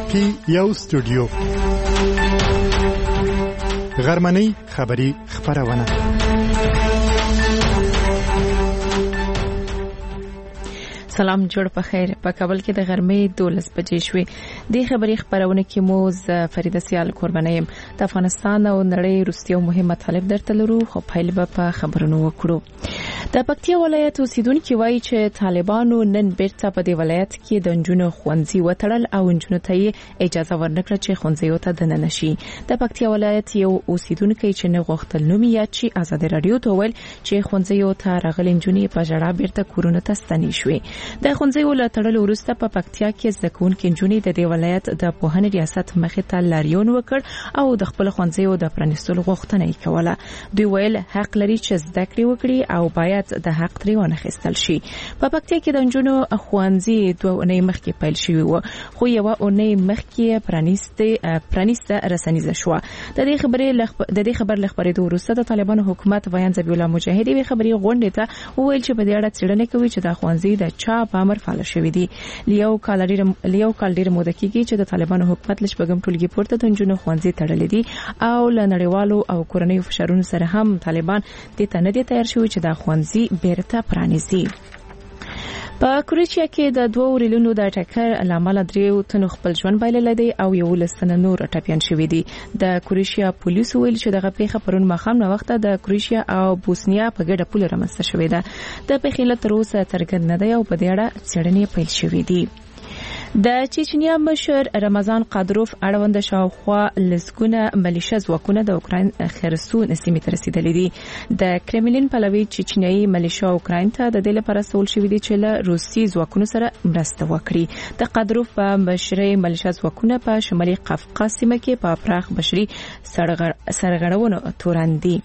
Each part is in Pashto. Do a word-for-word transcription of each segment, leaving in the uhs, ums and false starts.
پی یو سټوډیو غرمنۍ خبری خبرونه سلام جوړ په خیر. په کابل کې د غرمې دولس بجې شوې. د خبري خبرونه کې مو ز فریده سیال قربانیم د افغانستان او نړۍ روسي او مهمه طالب درته لرو، خو پایل به په خبرونو وکړو. د پکتیا ولایت اوسیدونکو وایي چې طالبانو نن بیرته په دې ولایت کې د انجونو خوندزي وټړل او انجونو ته اجازه ورنکړه چې خوندزي ته دننه شي. د پکتیا ولایت یو اوسیدونکو چې نه غوښتل نوم یې چې آزاد رادیو ته ویل چې خوندزي ته راغلي انجونې په جړه بیرته کورونه ته ستنې شوې. د خوندزي ولټړل وروسته په پکتیا کې زکونکو انجونې د دې ولایت د پوهنې ریاست مخې ته لاریون وکړ او د خپل خوندزي او د پرانیستلو غوښتنه یې کوله. دوی ویل حق لري چې زده کړې وکړي او باید د حق تری ونخستل شي. په پکتیا کې د انجونو خوندزي دوه اونۍ مخکې پیل شوی و، خو یو اونۍ مخکې پرانیسته پرانیسته رسنیزه شو. د دې خبرې د دې خبر لخبرېدو وروسته د طالبانو حکومت ویان ذبیح الله مجاهدی به خبري غونډه ته وویل چې په دې اړه څېړنه کوي چې د خوندزي د چا په امر فعال شوی دی. لیو کالری لیو کالډیر موده کېږي چې د طالبانو حکومت لږ بګم ټولګي پورته د انجونو خوندزي تړلې دي او ل نړیوالو او کورنیو فشارونو سره هم طالبان د ته نه دي تیار شوی چې د خوندزي بیرته پرانیزي. په کروشیا کې د دوه ریلونو د ټکر لامل دریو تنو خپل ژوند بایلل دي او یو لسنه نور ټپيان شوی دي. د کروشیا پولیس ویل چې دغه پیښه پرون مخام نو وخت د کروشیا او بوسنیا په ګډه پول رامنځته شوې ده. د پیښې له تر اوسه څرګند نه دی او په دې اړه څېړنې پیل شوې دي. د چچنیا مشر رمضان قادروف اړوند شاوخوا لسګونه ملیشه ځواکونه د اوکراین خرسون سیمې ته رسیدلې دي. د کرملین پلوي چچنیایي ملیشه اوکراین ته د دې لپاره سول شوې دي چې له روسي ځواکونو سره مرسته وکړي. د قادروف په مشرۍ ملیشه ځواکونه په شمالي قفقاز سیمه کې په پراخ بشري سرغړونو تورن دي.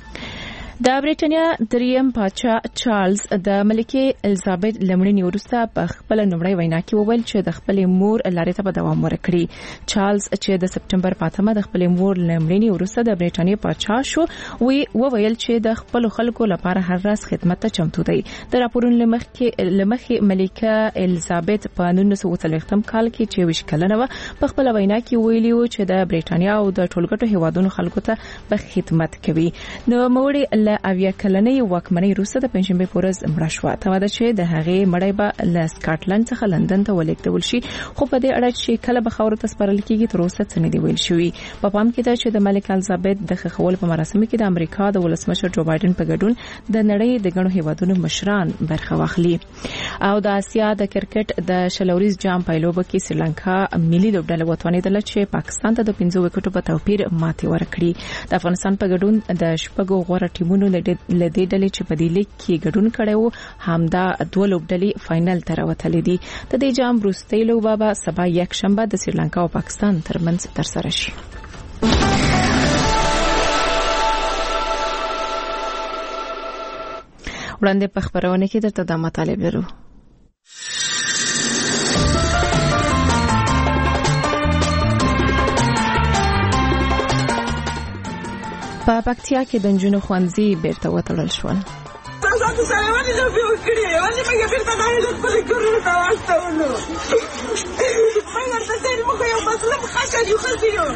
د بریټانیا دریم پاچا چارلز د ملکه الیزابت لمړنی وروسته په خپل نومړی وینا کې وویل چې د خپل مور لارې ته به دوام ورکړي. چارلز چې د سپټمبر په اتمه د خپل مور لمړنی وروسته د بریټانیا پاچا شو، وی وویل چې د خپل خلکو لپاره هر راز خدمت ته چمتو دی. د راپورونو لمخې لمخې ملکه الیزابت په نولس سوه څلوېښتم کال کې چې ویش کلنه و په خپل وینا کې ویلي و چې د بریټانیا او د ټولګټو هیوادونو خلکو ته به خدمت کوي. نو موړي له اویا کلنې واکمنۍ وروسته د پنځشنبه په ورځ مړه شوه. ته دا چې د هغې مړی به له سکاټلند څخه لندن ته ولېږدول شي، خو په دې اړه چې کله به خاورو ته سپارل کېږي تر اوسه څه نه دی ویل شوي. په پام کې ده چې د ملکه الیزابت د خښول په مراسمو کې د امریکا د ولسمشر جو بایدن په ګډون د نړۍ د ګڼو هیوادونو مشران برخه واخلي. او د آسیا د کرکټ د شلوريز جام پایلوبه کې سریلانکا ملي لوبډله وتوانېدله چې پاکستان ته د پنځه وکټو په توپیر ماتې ورکړي. د افغانستان په ګډون د شپږو غوړه ټیمونو لدې ډلې چې په دې لیګ کې ګډون کړي وو همدا دوه لوبډلې فائنل ته راوتلې دي. د دې جام وروستۍ لوبه به سبا یک شنبه د سریلانکا او پاکستان ترمنځ ترسره شي. وړاندې په خبرونه کې درته د مطالب لرو. په پکتیا کې د انجونو خوندزي بیرته وتړل شول. تاسو سره ولې نه وکړي ولې موږ بیرته نه خپل کورونه ته واستولو. موږ ته څه موږ یو مطلب خاصه یو خزیو.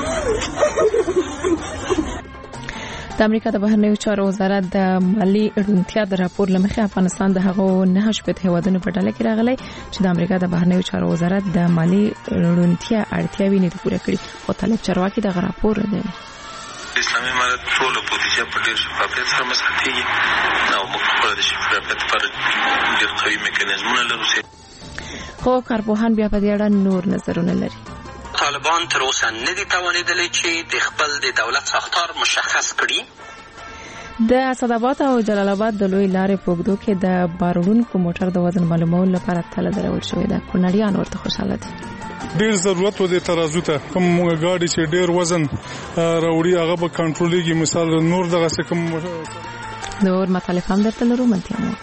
د امریکا د بهرنیو چارو وزارت د مالی روڼتیا د راپور لمخې افغانستان د هغو نه شپږ هیوادونو په ډله کې راغلی چې د امریکا د بهرنیو چارو وزارت د مالی روڼتیا اړتیاوې نه پوره کړي. خو طالب چارواکي د راپور دی اسلامي امارت ټول بودیجه په ډیر شفافیت سره مصرف کیږي او موږ په د شفافیت پر ډیر قوي میکانیزمونه لرو. خو کارپوهان بیا په دې اړه نور نظرونه لري. طالبان تر اوسه نه دي توانېدلي چې د خپل د دولت ساختار مشخص کړي. د اسداباد او جلال آباد د لوی لارې په اوږدو کې د بارونکو موټر د وزن معلومولو لپاره تله درول شوې ده. کونړیان ورته خوشاله دي. ډیر ضرورت و د ترازو ته کوم ګاډي چې ډیر وزن راوړي هغه به کنټرولېږي. مثال نور دغه څه کوم نور مخالف هم درته لرو منتیا مو.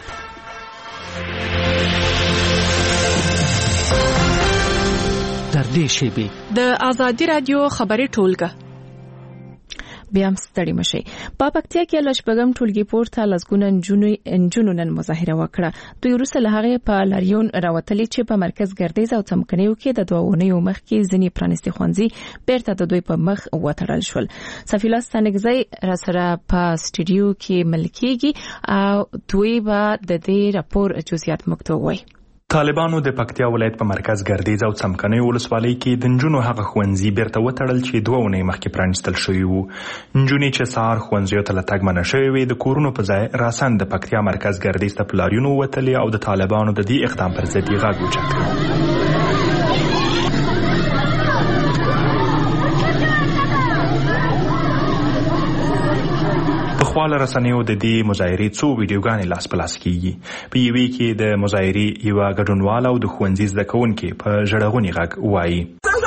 در دې شیبې د ازادي رادیو خبري ټولګه بیا هم ستړي مشي. په پکتیا کې لشبګم ټولګي پورته لسګونه انجونو نن مظاهره وکړه. دوی وروسته له هغې په لاریون راوتلي چې په مرکز ګردیز او څمکنیو کې د دوه اونیو مخکې ځینې پرانیستي ښوونځي بیرته د دوی په مخ وتړل شول. صفیلا ستانکزی راسره په سټوډیو کې ملکیږي او دوی به د دې راپور جزئیات موږ ته ووایي. طالبانو د پکتیا ولایت په مرکز ګردیز او څمکنیو ولسوالۍ کې د نجونو هغه ښوونځي بیرته وتړل چې دوه اونۍ مخکې پرانیستل شوي وو. نجونې چې سهار ښوونځیو ته له تګ منع شوې وې د کورونو په ځای راسن د پکتیا مرکز ګردیز ته په لاریون ووتلې او د طالبانو د دې اقدام پر ضد یې غږ اوچت کړ. خواله رسنیو د دې مظاهرې څو ویډیوګانې لاس په لاس کیږي. په یوې کې د مظاهرې یوه ګډونواله او د ښوونځي زده کوونکې په ژړغوني غږ وایي: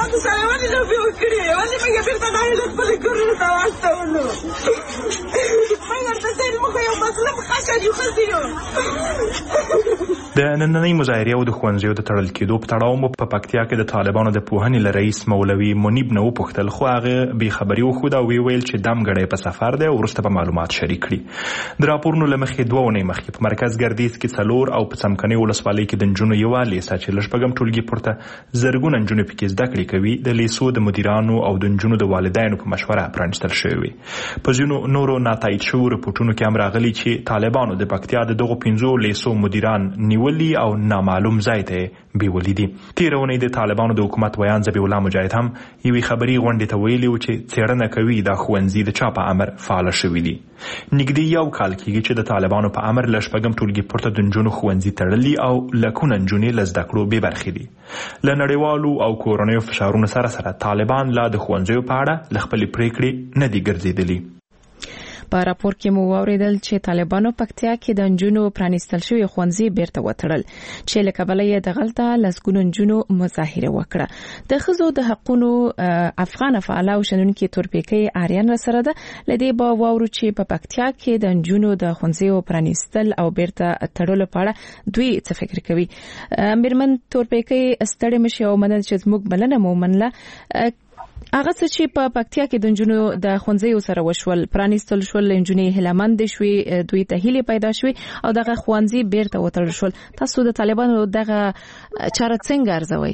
د نننۍ مظاهرې او د ښوونځیو د تړل کېدو په تړاو مو په پکتیا کې د طالبانو د پوهنې له رئیس مولوي منیب نه وپوښتل، خو هغه بې خبري وښوده او ویل چې دم ګړی په سفر دی او وروسته به معلومات شریک کړي. د راپورونو له مخې دوه اونۍ مخکې په مرکز ګردیز کې څلور او په څمکنیو ولسوالۍ کې د نجونو یوه لیسه چې له شپږم ټولګي پورته زرګونه نجونې پکې زده کړې کوي د لیسو د مدیرانو او د نجونو د والدینو په مشوره پرانیستل شوې وې. په ځینو نورو ناتایید شوو رپورټونو کې هم راغلي چې طالبانو د پکتیا د دغو پنځو لیسو مدیران نیولي او نامعلوم ځای ته بیولي دي. تېره اونۍ د طالبانو د حکومت ویان ذبیح الله مجاهد هم یوې خبري غونډې ته ویلي و چې څېړنه کوي دا ښوونځي د چا په امر فعاله شوي دي. نږدې یو کال کېږي چې د طالبانو په امر له شپږم ټولګي پورته د نجونو ښوونځي تړلي او لکونه نجونې له زده کړو بې برخې دي. له نړیوالو او کورنیو فشارونو سره سره طالبان لا د ښوونځیو په اړه له خپلې پرېکړې نه دي ګرځېدلي. په راپور کې مو واوریدل چې طالبانو پکتیا کې د نجونو پرانیستل شوی ښوونځي بیرته وتړل چې له کبله یې دغلته لسګونو نجونو مظاهره وکړه. د ښځو د حقونو افغان فعال او شنونکي تورپیکۍ آریان سره ده. لدې به واورو چې په پکتیا کې د نجونو د ښوونځیو پرانیستل او بیرته تړلو په اړه دوی څه فکر کوي. میرمن تورپیکۍ ستړي مشي او منل چې زموږ بلنه مو منله. هغه څه چې په پکتیا کې د نجونو د ښوونځیو سره وشول پرانیستل شول، نجونې هیلهمند شوې، دوی ته هیلې پیدا شوې او دغه ښوونځي بیرته وتړل شول. تاسو د طالبانو دغه چاره څنګه ارزوئ؟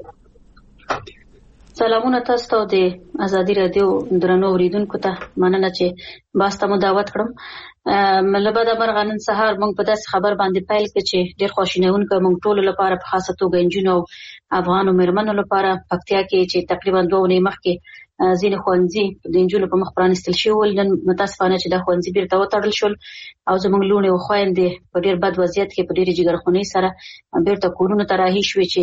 سلامونه تاسو ته د ازادي رادیو درنو اوریدونکو ته مننه چې باز ته مو دعوت کړم. ملبه د مرغانن سهار موږ په داسې خبر باندې پیل کړ چې ډېر خوشینونکو موږ ټول لپاره په خاصه توګه انجونو افغانو مېرمنو لپاره پکتیا کې چې تقریبا دوه اونۍ مخکې ځینې ښوونځي د نجونو په مخ پرانیستل شول. نن متاسفانه چې دا ښوونځي بیرته وتړل شول او زموږ لوڼې او خویندې په ډېر بد وضعیت کې په ډېرې جګرخونۍ سره بیرته کورونو ته راهي شوې چې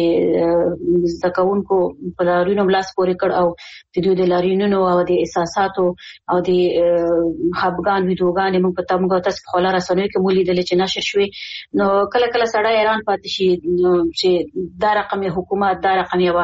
زده کوونکو په لاریونو لاس پورې کړ او د دوی د لاریونونو او د احساساتو او د خپګان ویډیوګانې موږ په تمګه تاسو په خلا رسنیو کې مو لیدلې چې نشر شوې. نو کله کله سړی حیران پاتې شي چې دا رقم حکومت دا رقم یو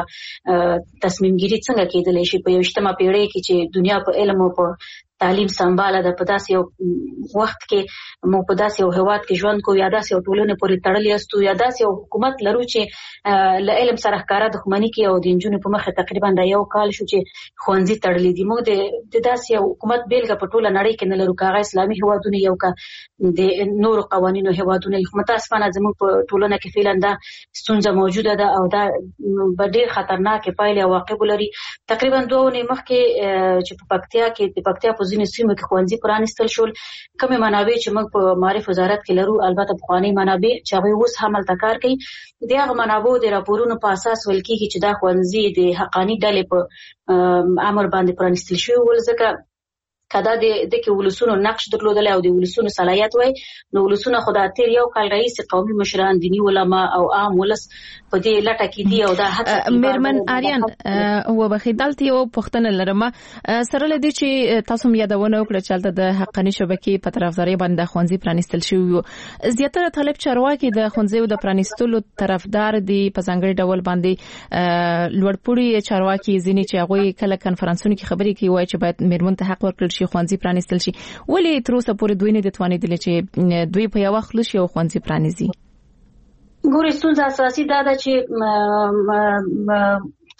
تصمیم ګیری څنګه کېدلی شي په یو ما پیړۍ کې چې دنیا په علم او په تعلیم سمباله ده. په داسې یو وخت کې موږ په داسې یو هېواد کې ژوند کوو یا داسې یو ټولنې پورې تړلي یاستو یا داسې یو حکومت لرو چې له علم سره ښکاره دښمني کوي او د نجونو په مخه تقریبا دا یو کال شو چې ښوونځي تړلي دي. موږ د داسې یو حکومت بیلګه په ټوله نړۍ کې نه لرو، که هغه اسلامي هېوادونه یو که د نورو قوانینو هېوادونه. متاسفانه زموږ په ټولنه کې فعلا دا ستونزه موجوده ده او دا به ډېر خطرناکې پایلې او عواقب لري. تقریبا دوه اونۍ مخکې چې په پکتیا کې د پکتیا په ځینو سیمو کې ښوونځي پرانیستل شول. کومې منابع چې موږ په معارف وزارت کې لرو، البته پخوانۍ منابع چې هغوی اوس هم هلته کار کوي، د هغه منابعو د راپورونو په اساس ویل کېږي چې دا ښوونځي د حقاني ډلې په امر باندې پرانیستل شوي ول. ځکه کدا د دغه ولسونو نقش درلودل او د ولسونو صلاحیت وای نو ولسونو خدای تیر یو کال رئیس قومي مشران دینی علما او عام ولس په دې لټه کې دی او دا حتی میرمن آریان و بخیدالتي او پښتنه لرمه سره لدی چې تاسو مې یادونه وکړه چې د حقاني شبکې په طرفداري باندې خوانزي پرانیستل شوی. زیاتره طالب چارواکي د خوانزي د پرانیستلو طرفدار دي په ځانګړي ډول باندې لوړپوړي چارواکي ځینې چې هغه کله کانفرنسونو کې خبرې کوي وایي چې باید میرمن ته حق ورکړل شي خوانزي پرانیستل شي. ولې تر اوسه پورې دوی نه د توانیدل چې دوی په یو وخت لشي او خوانزي پرانیزي؟ ګورې ستونزه اساسي دا ده چې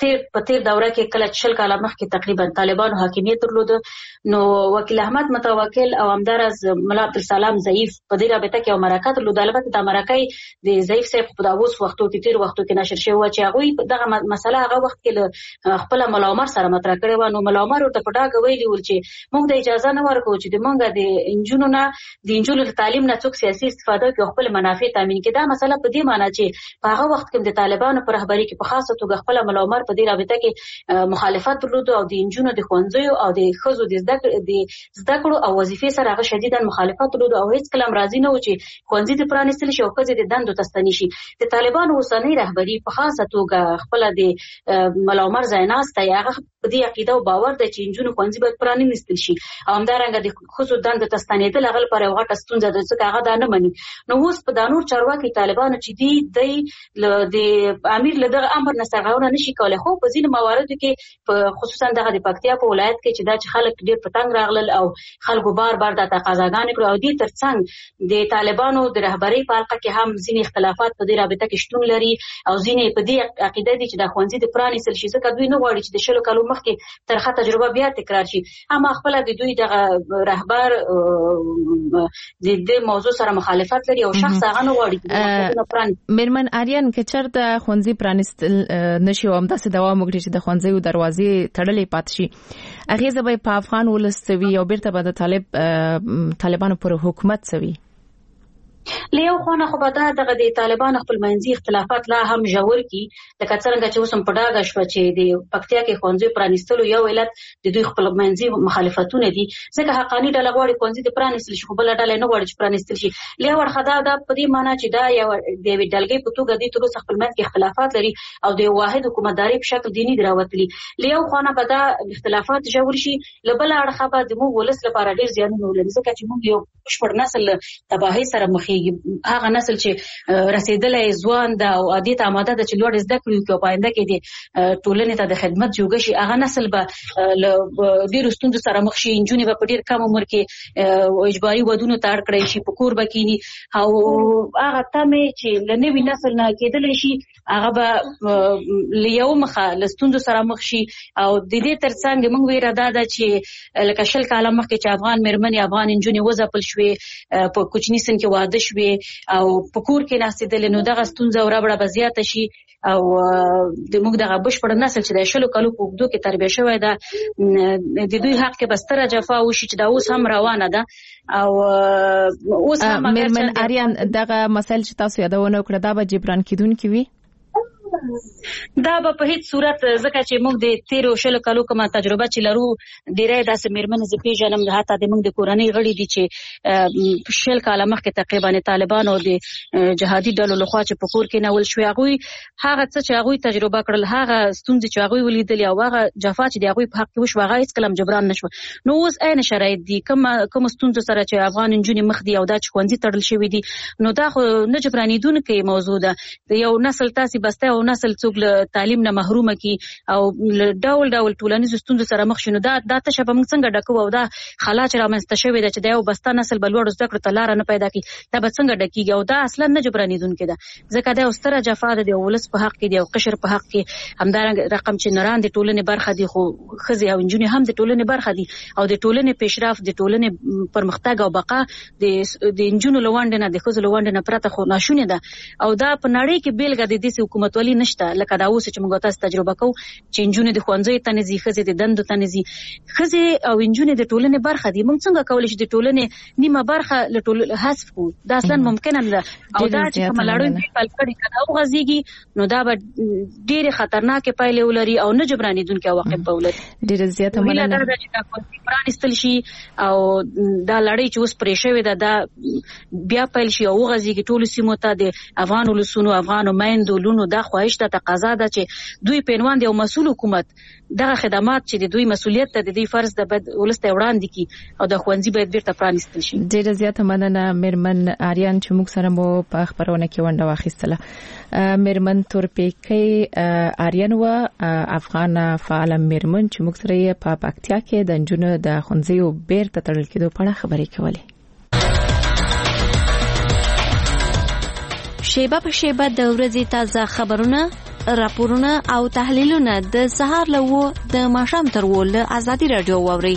تیر په تیر دوره کې کله شل کاله مخکې تقریبا طالبانو حاکمیت درلود، نو وکیل احمد متوکل او همدارز ملا عبدالسلام ضعیف په دې رابطه کې یو مرکه درلوده. البته دا مرکه د ضعیف صاحب په داوس وختو کې تیر وختو کې نشر شوی و چې هغه دغه مسله هغه وخت کې خپل ملا عمر سره مطرح کړی و. نو ملا عمر ورته په ډاګه ویلي ول چې موږ د اجازه نه ورکو چې د موږ د انجونو نه د انجونو تعلیم نه څوک سیاسي استفاده کوي خپل منافع تامین کړي. دا مسله په دې معنی چې په هغه وخت کې د طالبانو پر رهبری کې په خاصه توګه خپل ملا عمر په دې رابطه کې مخالفت درلود او د انجونو د ښوونځیو او د ښځو د زده کړو د زده کړو او وظیفې سره هغه شدیدا مخالفت درلود او هیڅ کله راضي نه و چې ښوونځي د پرانیستل شي او ښځې د دندو ته ستنې شي. د طالبانو اوسنۍ رهبری په خاصه توګه خپل د ملا عمر ځایناستی هغه په دې عقیده او باور دی چې انجونو ښوونځي باید پرانیستل شي او همدارنګه د ښځو دندو ته ستنېدل هغه لپاره یو غټه ستونزه ده ځکه هغه دا نه مني. نو اوس په دا نور چارواکي طالبانو چې دي دی د امیر له دغه امر نه سرغړونه نشي کولی، خو په ځینو مواردو کې په خصوصا دغه د پکتیا په ولایت کې چې دا چې خلک ډېر په تنګ راغلل او خلکو بار بار دا تقاضاګانې کړو او دې ترڅنګ د طالبانو د رهبرۍ په حلقه کې هم ځینې اختلافات په دې رابطه کې شتون لري او ځینې په دې عقیده دي چې دا ښوونځي د پرانیستل شي ځکه دوی نه غواړي چې د شلو کالو مخکې ترخه تجربه بیا تکرار شي. اما خپله د دوی دغه رهبر د دې موضوع سره مخالفت لري او شخص هغه نه غواړي. میرمن آریان که چېرته ښوونځي پرانیستل نشي او همداسې دوام وکړي چې د ښوونځیو دروازې تړلې پاتې شي، اغیزه به په افغان ولس څه وي او بیرته به د طالب طالبانو پر حکومت څه وي؟ له یو خوا نه خو به دا دغه د طالبانو خپل منځي اختلافات لا هم ژور کي، لکه څرنګه چې اوس هم په ډاګه شوه چې د پکتیا کې ښوونځیو پرانیستلو یو علت د دوی خپل منځي مخالفتونه دي ځکه حقاني ډله غواړي ښوونځي د پرانیستل شي خو بله ډله نه غواړي چې پرانیستل شي. له یو اړخه دا دا په دې معنی چې دا یو د یوې ډلګۍ په توګه دوی تر اوسه خپل منځ کې اختلافات لري او د یو واحد حکومتداري په شکل دیني دي راوتلي. له یو خوا نه به دا اختلافات ژور شي، له بله اړخه به زموږ ولس لپاره ډېر زیانونه ولري ځکه چې موږ یو بشپړ نسل تباهۍ سره مخېږي. هغه نسل چې رسیدلی ځوان ده او عادي ته آماده ده چې لوړ زده کړې وکړي او په آینده کې د ټولنې ته د خدمت جوګه شي، هغه نسل به له ډېرو ستونزو سره مخ شي. نجونې به په ډېر کم عمر کې اجباري ودونو ته اړ کړی شي، په کور به کینی او هغه تمې چې له نوي نسل نه کېدلی شي هغه به له یو مخه له ستونزو سره مخ شي. او د دې ترڅنګ موږ ویره دا ده چې لکه شل کاله مخکې چې افغان مېرمنې افغان نجونې وځپل شوې، په کوچني سن کې واده شوې او په کور کې ناستېدلې، نو دغه ستونزه او ربړه به زیاته شي او د موږ دغه بشپړ نسل چې د شلو کالو په اوږدو کې تربیه شوی ده د دوی حق کې به ستره جفا وشي چې دا اوس هم روانه ده. او اوس هم میرمن آریان دغه مسایل چې تاسو یادونه وکړه دا به جبران کیدونکي وي؟ دا به په هیڅ صورت ځکه چې موږ د تیرو شلو کالو کومه تجربه چې لرو ډېری داسې مېرمنې زه پېژنم حتی د موږ د کورنۍ غړي دي چې شل کاله مخکې تقریبا طالبانو د جهادي ډلو لخوا چې په کور کې نول شوې هغوی هغه څه چې هغوی تجربه کړل، هغه ستونزې چې هغوی ولیدلې او هغه جفا چې د هغوی په حق کې وشوه هغه هېڅکله هم جبران نه شوه. نو اوس عین شرایط دي کومو ستونزو سره چې افغان نجونې مخ دي او دا چې ښوونځي تړل شوي دي، نو دا خو نه جبرانېدونکی موضوع ده. د یو نسل تاسې بسته او نسل څوک له تعلیم نه محرومه کی او ډول ډول ټولنیزو ستونزو سره مخ شي، نو دا دا تشه به موږ څنګه ډکو او دا خلا چې رامنځته شوې ده چې د یو بسته نسل به لوړو زده کړو ته لاره نه پیدا کړي دا به څنګه ډکېږي او دا اصلا نه جبرانېدونکې ده ځکه دا یو ستره جفا ده د ولس په حق کې، د یو قشر په حق کې. همدارنګه رقم چې نران د ټولنې برخه دي خو ښځې او نجونې هم د ټولنې برخه دي او د ټولنې پیشرفت د ټولنې پرمختګ او بقا د نجونو له ونډې نه د ښځو له ونډې نه پرته خو ناشونې ده او دا په نړۍ کې بېلګه د داسې حکومتولي نشته لکه دا اوس چې موږ تاسو تجربه کوو چې نجونې د ښوونځیو ته نه ځي، ښځې د دندو ته نه ځي. ښځې او نجونې د ټولنې برخه دي، موږ څنګه کولی شو د ټولنې نیمه برخه له ټولنې حذف کړو؟ دا اصلا ممکنه نه ده او دا چې کومه لړۍ دوی پیل کړې که دا وغځېږي نو دا به ډېرې خطرناکې پایلې ولري او نه جبرانېدونکي عواقب به ولري. ډېره زیاته مننه. هیله دا ده چې دا ښوونځي پرانیستل شي او دا لړۍ چې اوس پرې شوې ده دا بیا پیل شي او وغځېږي ټولو سیمو ته. د افغان ولسونو افغانو میندو لونو دا خواهش ده، تقاضا ده چې دوی پینوان دی او مسؤل حکومت دغه خدمات چې د دوی مسؤلیت ته د دوی فرض ده باید ولس ته وړاندې کړي او د ښوونځي باید بیرته پرانیستل شي. ډېره زیاته مننه میرمن آریان چې موږ سره مو په خبرونه کې ونډه واخیستله. میرمن تورپیکۍ آریان و افغان فعال میرمن چې موږ سره یې په پکتیا کې د نجونو د ښوونځیو بیرته تړل کېدو په اړه خبرې کولې. شیبه په شیبه د ورځې تازه خبرونه راپورونه او تحلیلونه د سهار له و د ماښام تر و له ازادي راډیو واورئ.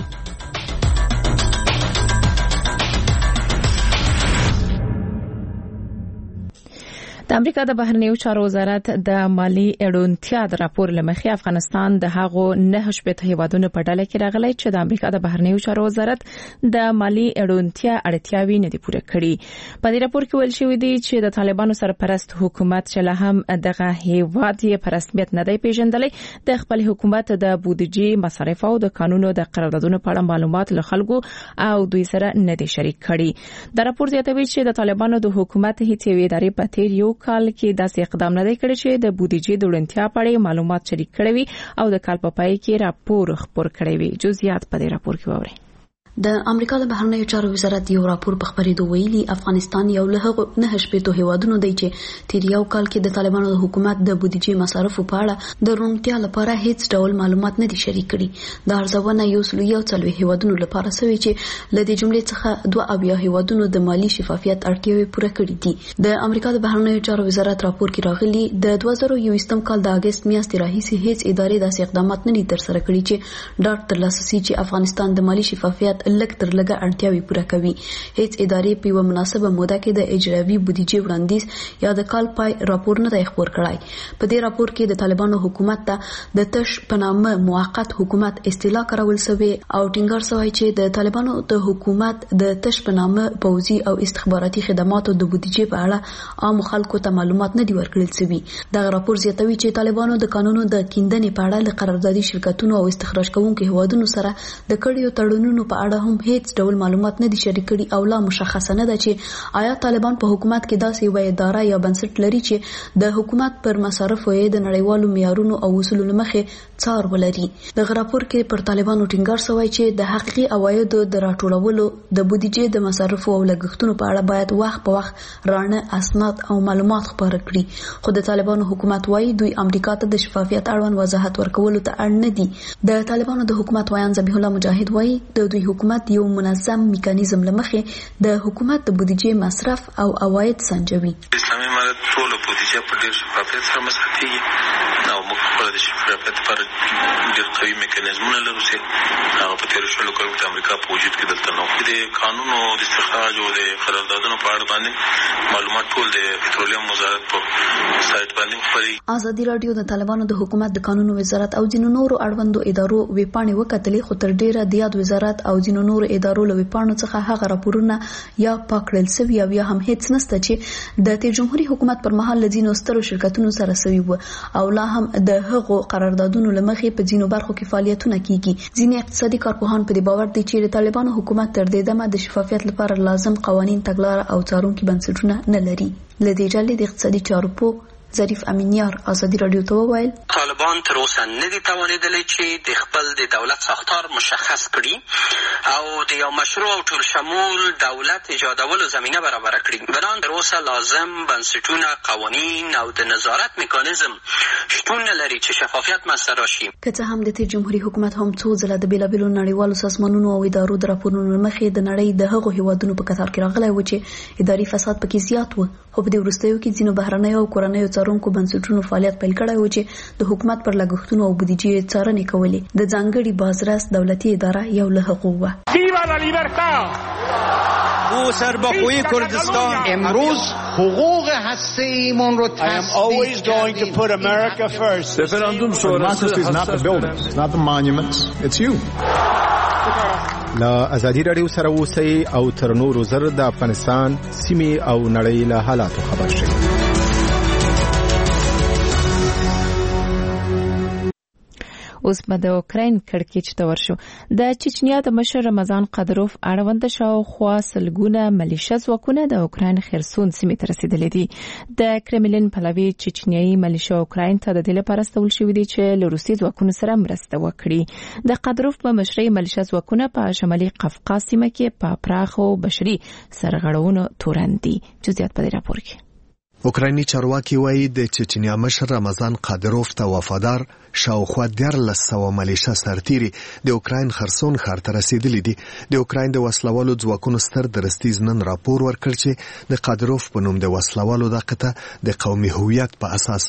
د امریکا د بهرنیو چارو وزارت د مالی اړونتیا د راپور لمخې افغانستان د هغو نه شپږ هیوادونو په ډله کې راغلی چې د امریکا د بهرنیو چارو وزارت د مالی اړونتیا اړتیاوې نه دي پوره کړي. په دې راپور کې ویل شوی دی چې د طالبانو سرپرست حکومت چې له هم دغه هیواد یې په رسمیت نه دی پیژندلی د خپل حکومت د بودیجې مصارف او د قانونو د قراردادونو په اړه معلومات له خلکو او دوی سره نه دي شریک کړي. د راپور زیاتوي چې د طالبانو د حکومت هیڅ یوې ادارې په تیر یو کال کې داسې اقدام نه دی کړی چې د بودیجې د وړاندیا په اړه معلومات شریک کړي وي او د کال په پای کې راپور خپور کړی وي. جزئیات په دې راپور کې واورئ. د امریکا د بهرنیو چارو وزارت یو راپور په خبرېدو ویلي افغانستان یو له نه شپږ هیوادونو دی چې تیر یو کال کې د طالبانو د حکومت د بودیجې مصارفو په اړه د روڼتیا لپاره هیڅ ډول معلومات نه دي شریک کړي. د ارزونه یو سل یو څلوي هیوادونو لپاره سوي چې له دې جملې څخه دوه اویا هیوادونو د مالی شفافیت اړتیاوې پوره کړې دي. د امریکا د بهرنیو چارو وزارت راپور کې راغلي د دوه زره یوویشتم کال د اگست میاشتې راهیسې هیڅ ادارې داسې اقدامات نه دي ترسره کړي چې ډاټ ترلاسه شي چې افغانستان د مالی شفافیت لږ تر لږه اړتیاوې پوره کوي. هیڅ ادارې په یو مناسبه موده کې د اجرایي بودیجې وړاندیز یا د کال پای راپور نه دی خپور کړی. په دې راپور کې د طالبانو حکومت ته د تش په نامه موقت حکومت اصطلاح کارول شوی او ټینګار شوی چې د طالبانو د حکومت د تش په نامه پوځي او استخباراتي خدماتو د بودیجې په اړه عام خلکو ته معلومات نه دی ورکړل شوی. دا راپور زیاتوي چې طالبانو د قانونو د کیندنې په اړه له قراردادي شرکتونو او استخراج کوونکو هیوادونو سره د کړیو تړونونو په اړه هم هیڅ ډول معلومات نه دي شریک کړي او لا مشخصه نه ده چې آیا طالبان په حکومت کې داسې یو اداره یا بنسټ لري چې د حکومت پر مصارفو یې د نړیوالو معیارونو او اصولو مخې څار ولري. د راپور کې پر طالبانو ټینګار شوی چې د حقیقي عوایدو د راټولولو د بودیجې د مصارفو او لګښتونو په اړه باید وخت په وخت رانه اسناد او معلومات خپاره کړي. خو د طالبانو حکومت وايي دوی امریکا ته د شفافیت اړوند وضاحت ورکولو ته اړ نه دي. د طالبانو د حکومت وایي ذبیح الله مجاهد وايي د دوی حکومت یو منظم میکانیزم لمخې د حکومت د بودیجې مصرف او عواید سنجوي. اسلامي امارت ټول بودیجه په ډیر شفافیت سره مصرفيږي او موږ خپل د شفافیت لپاره ډیر قوي میکانیزمونه لرو چې هغه په تیر شلو کلونو کې امریکا په وجود کې دلته نو د قانون او د استخراج او د قراردادونو په اړه باندې معلومات ټول د پټرولیم وزارت په سایت باندې خپري. ازادي راډیو د طالبانو د حکومت د قانون وزارت او ځینو نورو اړوندو ادارو ویپاڼې وکتلې خو تر ډیره د یاد وزارت او ځینو نورو ادارو له ویپاڼو څخه هغه راپورونه یا پاکړل سوي او یا هم هیڅ نشته چې د تیر جمهوریت حکومت پر مهال لځینو سترو شرکتونو سره سوي وو او لا هم د هغو قراردادونو لمخې په ځینو برخو کې فعالیتونه کیږي. ځینې اقتصادي کارپوهان په دې باور دي چې د طالبانو حکومت تر دې دمه د شفافیت لپاره لازم قوانين تګلارې او څارونکي بنسټونه نه لري. لدې ډلې د اقتصادي چارو په ظریف امینیار ازادي راډیو ته وویل طالبان تر اوسه نه دي توانیدلی چې د خپل د دولت ساختار مشخص کړي او د یو مشروع او ټول شمول دولت ایجادولو زمینه برابر کړي. بنان تر اوسه لازم بنسټونه قوانین او د نظارت میکانیزم شتون نه لري چې شفافیت منځته راشي. که څه هم د تیر جمهوریت حکومت هم څو ځله د بیلابیلو نړیوالو سازمانونو او ادارو د راپورونو مخې د نړۍ د هغو هیوادونو په کتار کې راغلی و چې اداري فساد پکې زیات و، خو په دې وروستیو کې ځینو بهرنیو او کورنیو څارونکو بنسټونو فعالیت پیل کړی و چې د حکومت پر لګښتونو او بودیجې څارنې کولې. د ځانګړي بازرس دولتي اداره یو له هغو وه. او سرباخوی کردستان امروز حقوق هسته‌ایمون رو تثبیت کردیم. رفراندوم شورای is not the buildings, it's not the monuments, it's you. لا ازادي راډیو سره اوسئ او تر نورو زر د افغانستان سیمې او نړۍ له حالاتو خبر شئ. اوس به د اوکراین کړکېچ ته ورشو. د چچنیا د مشر رمضان قادروف اړوند شاوخوا سلګونه ملیشه ځواکونه د اوکراین خرسون سیمې ته رسیدلي دي. د کرملین پلوي چچنیایي ملیشه اوکراین ته د دې لپاره استول شوي دي چې له روسي ځواکونو سره مرسته وکړي. د قادروف په مشرۍ ملیشه ځواکونه په شمالي قفقاز سیمه کې په پراخو بشري سرغړونو تورن دي. جزئیات په دې راپور کې. اوکرایني چارواکي وایي د چچنیا مشر رمضان قادروف ته وفادار شاوخوا دیارلس سوه ملیشه سرتیري د اوکراین خرسون ښار ته رسیدلي دي. د اوکراین د وسلوالو ځواکونو ستر درستیز نن راپور ورکړ چې د قادروف په نوم د وسلوالو دغه ته د قومي هویت په اساس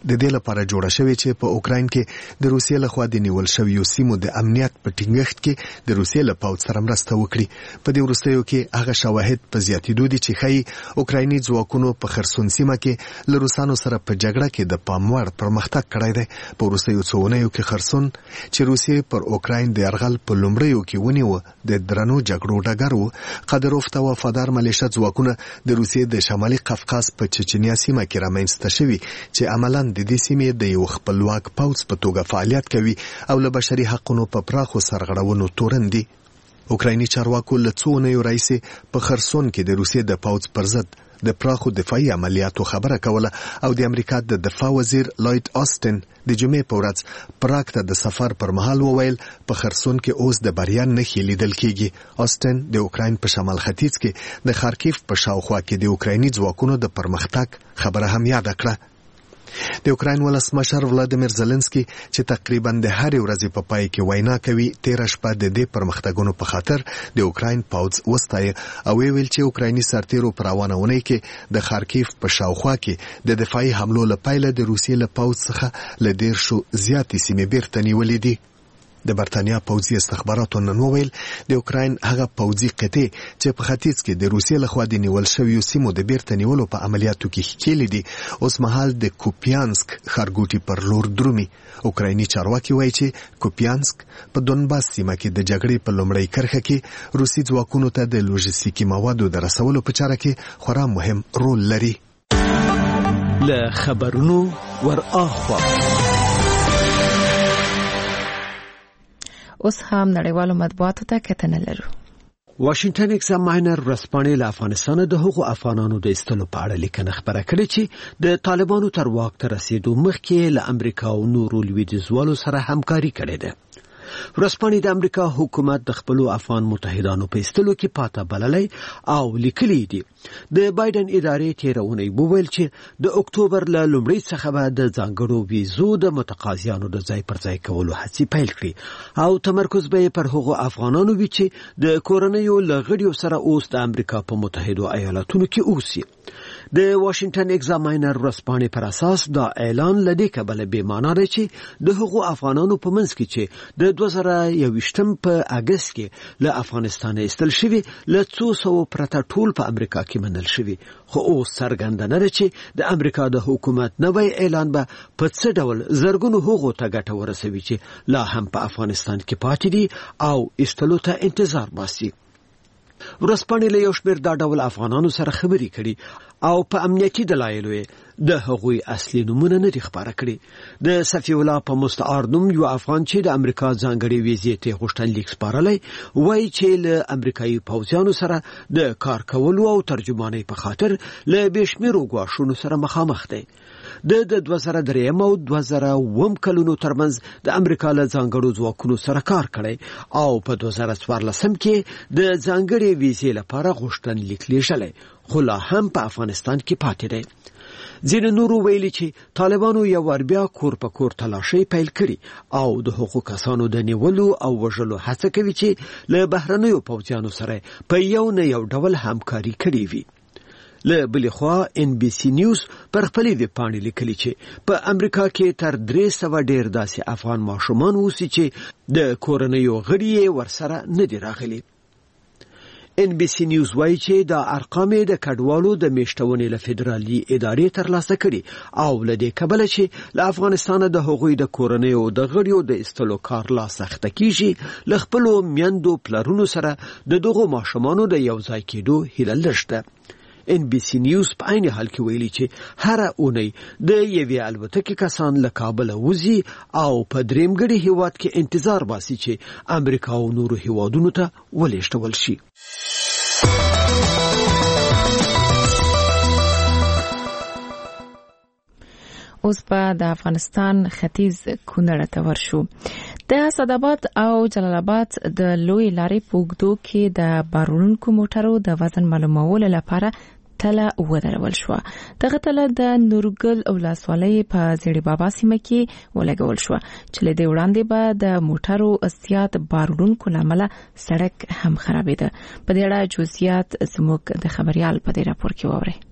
د دې لپاره جوړه شوې چې په اوکراین کې د روسیې لخوا د نیول شویو سیمو د امنیت په ټینګښت کې د روسیې له پوځ سره مرسته وکړي. په دې وروستیو کې هغه شواهد په زیاتېدو دي چې ښایي اوکرایني ځواکونو په خرسون سیمه کې له روسانو سره په جګړه کې د پام وړ پرمختګ کړی دی. په وروستیو څو اونیو کې خرسون چې روسیې پر اوکراین د یرغل په لومړیو کې ونیوه د درنو جګړو ډګر و. قادروف ته وفادار ملیشه ځواکونه د روسیې د شمالي قفقاز په چچنیا سیمه کې رامنځته شوي چې عملاً د دې سیمې د یو خپلواک پوځ په توګه فعالیت کوي او له بشري حقونو په پراخو سرغړونو تورن دي. اوکرایني چارواکو له څو اونیو راهیسې په خرسون کې د روسیې د پوځ پر ضد د پراخو دفاعي عملیاتو خبره کوله او د امریکا د دفاع وزیر لوید آستن د جمعې په ورځ پراګ ته د سفر پر مهال وویل په خرسون کې اوس د بریا نښې لیدل کیږي. آستن د اوکراین په شمال ختیځ کې د خارکیف په شاوخوا کې د اوکرایني ځواکونو د پرمختګ خبره هم یاد کړه. د اوکراین ولسمشر ولادیمیر زيلنسکي چې تقریبا د هر ورځې په پای کې وینا کوي تیر شپه د دې پرمختګونو په خاطر د اوکراین پوځ وستایي او ویل چې اوکرایني سرتیرو پر روانونه کې د خارکیف په شاوخوا کې د دفاعي حملو لپاره د روسیې له پوځ څخه ل ډیر شو زیاتې سیمې بیرته نیولې دي. د برتانیا پوځي استخباراتو نن وویل د اوکراین هغه پوځي قطعې چې په ختیځ کې د روسیې لخوا د نیول شویو سیمو د بیرته نیولو په عملیاتو کې ښکېلې دي اوس مهال د کوپیانسک ښارګوټي پر لور درومي. اوکرایني چارواکي وایي چې کوپیانسک په دونباس سیمه کې د جګړې په لومړۍ کرښه کې روسي ځواکونو ته د لوژستیکي موادو د رسولو په چاره کې خورا مهم رول لري. له خبرونو ور اخوا اوس هم نړیوالو مطبوعاتو ته کتنه لرو. واشنگټن ایگزاماینر ورځپاڼې له افغانستان د هغو افغانانو د ایستلو په اړه لیکنه خبره کړې چې د طالبانو تر واک ته رسیدو مخکې له امریکا او نورو لویدیځوالو سره همکاري کړې ده. ورځپاڼې د امریکا حکومت د خپلو افغان متحدانو په ایستلو کې پاته بللی او لیکلي دي. د بایدن ادارې تیرونی وویل چې د اکتوبر له لومړۍ څخه به د ځانګړو ویزو د متقاضیانو د ځای پر ځای کولو هڅې پیل کړي او تمرکز به پر هغو افغانانو وي چې د کورنیو له غړیو سره اوس د امریکا په متحدو ایالاتونو کې اوسي. د واشنگټن ایگزاماینر ورځپاڼې پر اساس دا اعلان لدې کبله به معنا دی چې د هغو افغانانو په منځ کې چې د دوه زره یوویشتم په اگست کې له افغانستان ایستل شوي له څو سوو پرته ټول په امریکا کې منل شوي، خو اوس څرګنده نه ده چې د امریکا د حکومت نوی اعلان به په څه ډول زرګونو هغو ته ګټه ورسوي چې لا هم په افغانستان کې پاتې دي او ایستلو ته انتظار باسي. ورځپاڼې له یو شمېر دا ډول افغانانو سره خبرې کړي او په امنیتي دلایلو د هغوی اصلي نومونه نه دي خبره کړي. د صفی الله په مستعار نوم یو افغان چې د امریکا ځانګړي ویزې ته غوښتنلیک سپارلی وایي چې له امریکایي پوځیانو سره د کار کولو او ترجمانۍ په خاطر له بې شمېرو ګواښونو سره مخامخ دی. د دوه زره دریم او دوه زره اووم کلونو ترمنځ د امریکا له ځانګړو ځواکونو سره کار کړی او په دوه زره څوارلسم کې د ځانګړې ویزې لپاره غوښتنلیک لیږلی، خو لا هم په افغانستان کې پاتې دی. ځینې نورو ویلي چې طالبانو یو وار بیا کور په کور تلاشۍ پیل کړي او د هغو کسانو د نیولو او وژلو هڅه کوي چې له بهرنیو پوځیانو سره په یو نه یو ډول همکاري کړې وي. له بلې خوا ان بي سي نیوز پر خپلې ویبپاڼې لیکلي چې په امریکا کې تر درې سوه ډېر داسې افغان ماشومان اوسي چې د کورنیو غړي یې ورسره نه دي راغلي. ان بي سي نیوز وایي چې دا ارقام د کډوالو د میشتونې له فدرالي ادارې ترلاسه کړي او له دې کبله چې له افغانستانه د هغوی د کورنیو د غړیو د ایستلو کار لا سخته کیږي، له خپلو میندو پلرونو سره د دغو ماشومانو د یو ځای کېدو هیله لږ ده. ان بي سي نیوز په عین حال کې ویلي چې هر اونۍ د یوې الوتکې کسان له کابل وځي او په درېمګړي هیواد کې انتظار باسي چې امریکا او نورو هیوادونو ته ولېږدول شي. اوس په د افغانستان ختیځ کونړ ته ورشو. د اسداباد او جلال آباد د لوی لارې په اوږدو کې د بارونکو موټرو د وزن معلومولو لپاره تله ودرول شو. دغه تله د نورګل ولسوالۍ په زیړی بابا سیمه کې ولګول شو چې له دې وړاندې به د موټرو زیات بارونکو لامل سړک هم خرابېده. په دې اړه جزئیات زموږ د خبريال په دې راپور کې ووري.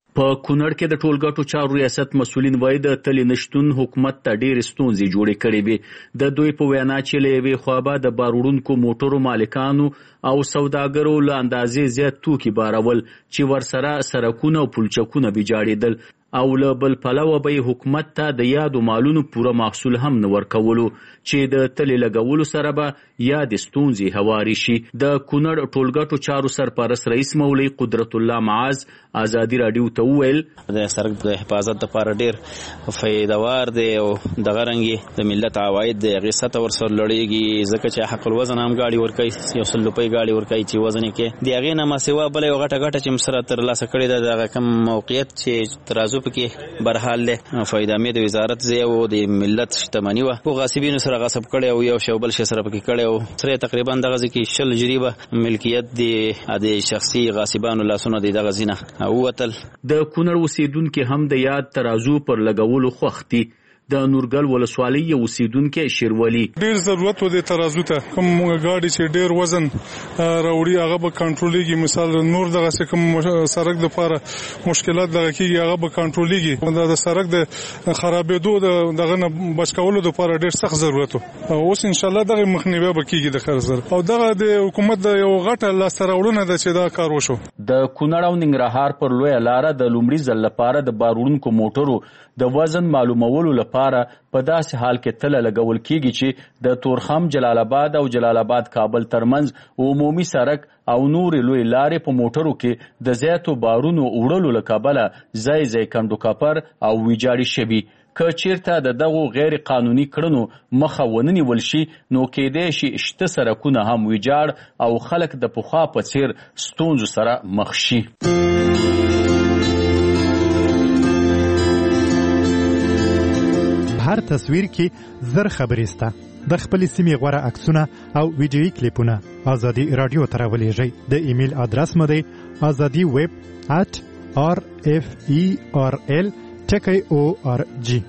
په کونړ کې د ټولګټو چارو ریاست مسولین وایي د تلې نشتون حکومت ته ډېرې ستونزې جوړې کړې وې. د دوی په وینا چې له یوې خوا به د بار وړونکو موټرو مالکانو او سوداګرو له اندازې زیات توکي بارول چې ورسره سرکونه او پلچکونه ویجاړېدل او له بل پلوه به حکومت ته د یادو مالونو پوره محصول هم نه ورکولو چې د تلې لګولو سره به یادې ستونزې هوارې شي. د کونړ ټولګټو چارو سرپرست رئیس مولوي قدرت الله معاذ ازادي راډیو ته وویل د سړک د حفاظت لپاره ډېر فایدهوار دی او دغه رنګې د ملت عواید د هغې سطحه ورسره لوړېږي ځکه چې حق الوزن هم ګاډي ورکوي، یو سل روپۍ ګاډي ورکوي چې وزن یې کوي. د هغې نه ماسیوا بله یو غټه غټه چې سره ترلاسه کړې ده د هغه کم موقعیت چې ترازو پکې برحال دی فایدامې د وزارت ځای او د ملت شتمني وه په غاصبینو سره غصب کړی او یو شی بل شی سره پکې کړی او سره تقریبا دغه ځای کې شل جریبه ملکیت د شخصي غاصبانو لاسونه د دغه ځای نه ووتل. د کونړ اوسیدونکي هم د یاد ترازو پر لګولو خوښ دي. د نورګل ولسوالۍ یو اوسیدونکی شیرولي ډېر ضرورت و د ترازو ته کوم ګاډي چې ډېر وزن راوړي هغه به کنټرولېږي. مثال نور دغسې کوم سړک دپاره مشکلات دغه کېږي هغه به کنټرولېږي. دا د سړک د خرابېدو دغه نه بچ کولو دپاره ډېر سخت ضرورت و. اوس انشاءالله دغه مخنیوی به کېږي د خیر سره او دغه د حکومت د یو غټه لاسته راوړنه ده چې دا کار وشو. د کونړ او ننګرهار پر لویه لاره د لومړي ځل لپاره د بار وړونکو موټرو د وزن معلومولو لپاره په داسې حال کې تله لګول کېږي چې د تورخم جلال آباد او جلال آباد کابل ترمنځ عمومي سړک او نورې لوی لارې په موټرو کې د زیاتو بارونو وړلو له کبله ځای ځای کنډو کپر او ویجاړې شوي. که چیرته د دغو غیر قانوني کړنو مخه ونه نیول شي نو کېدای شي شته سړکونه هم ویجاړ او خلک د پخوا په څیر ستونزو سره مخ شي. هر تصویر کې زر خبرې سته. د خپلې سیمې غوره عکسونه او ویډیویي کلیپونه ازادي راډیو ته راولېږئ. د ایمیل ادرس مو دی ازادي ویب ات آر اف ای آر ال ټکی او آر جی.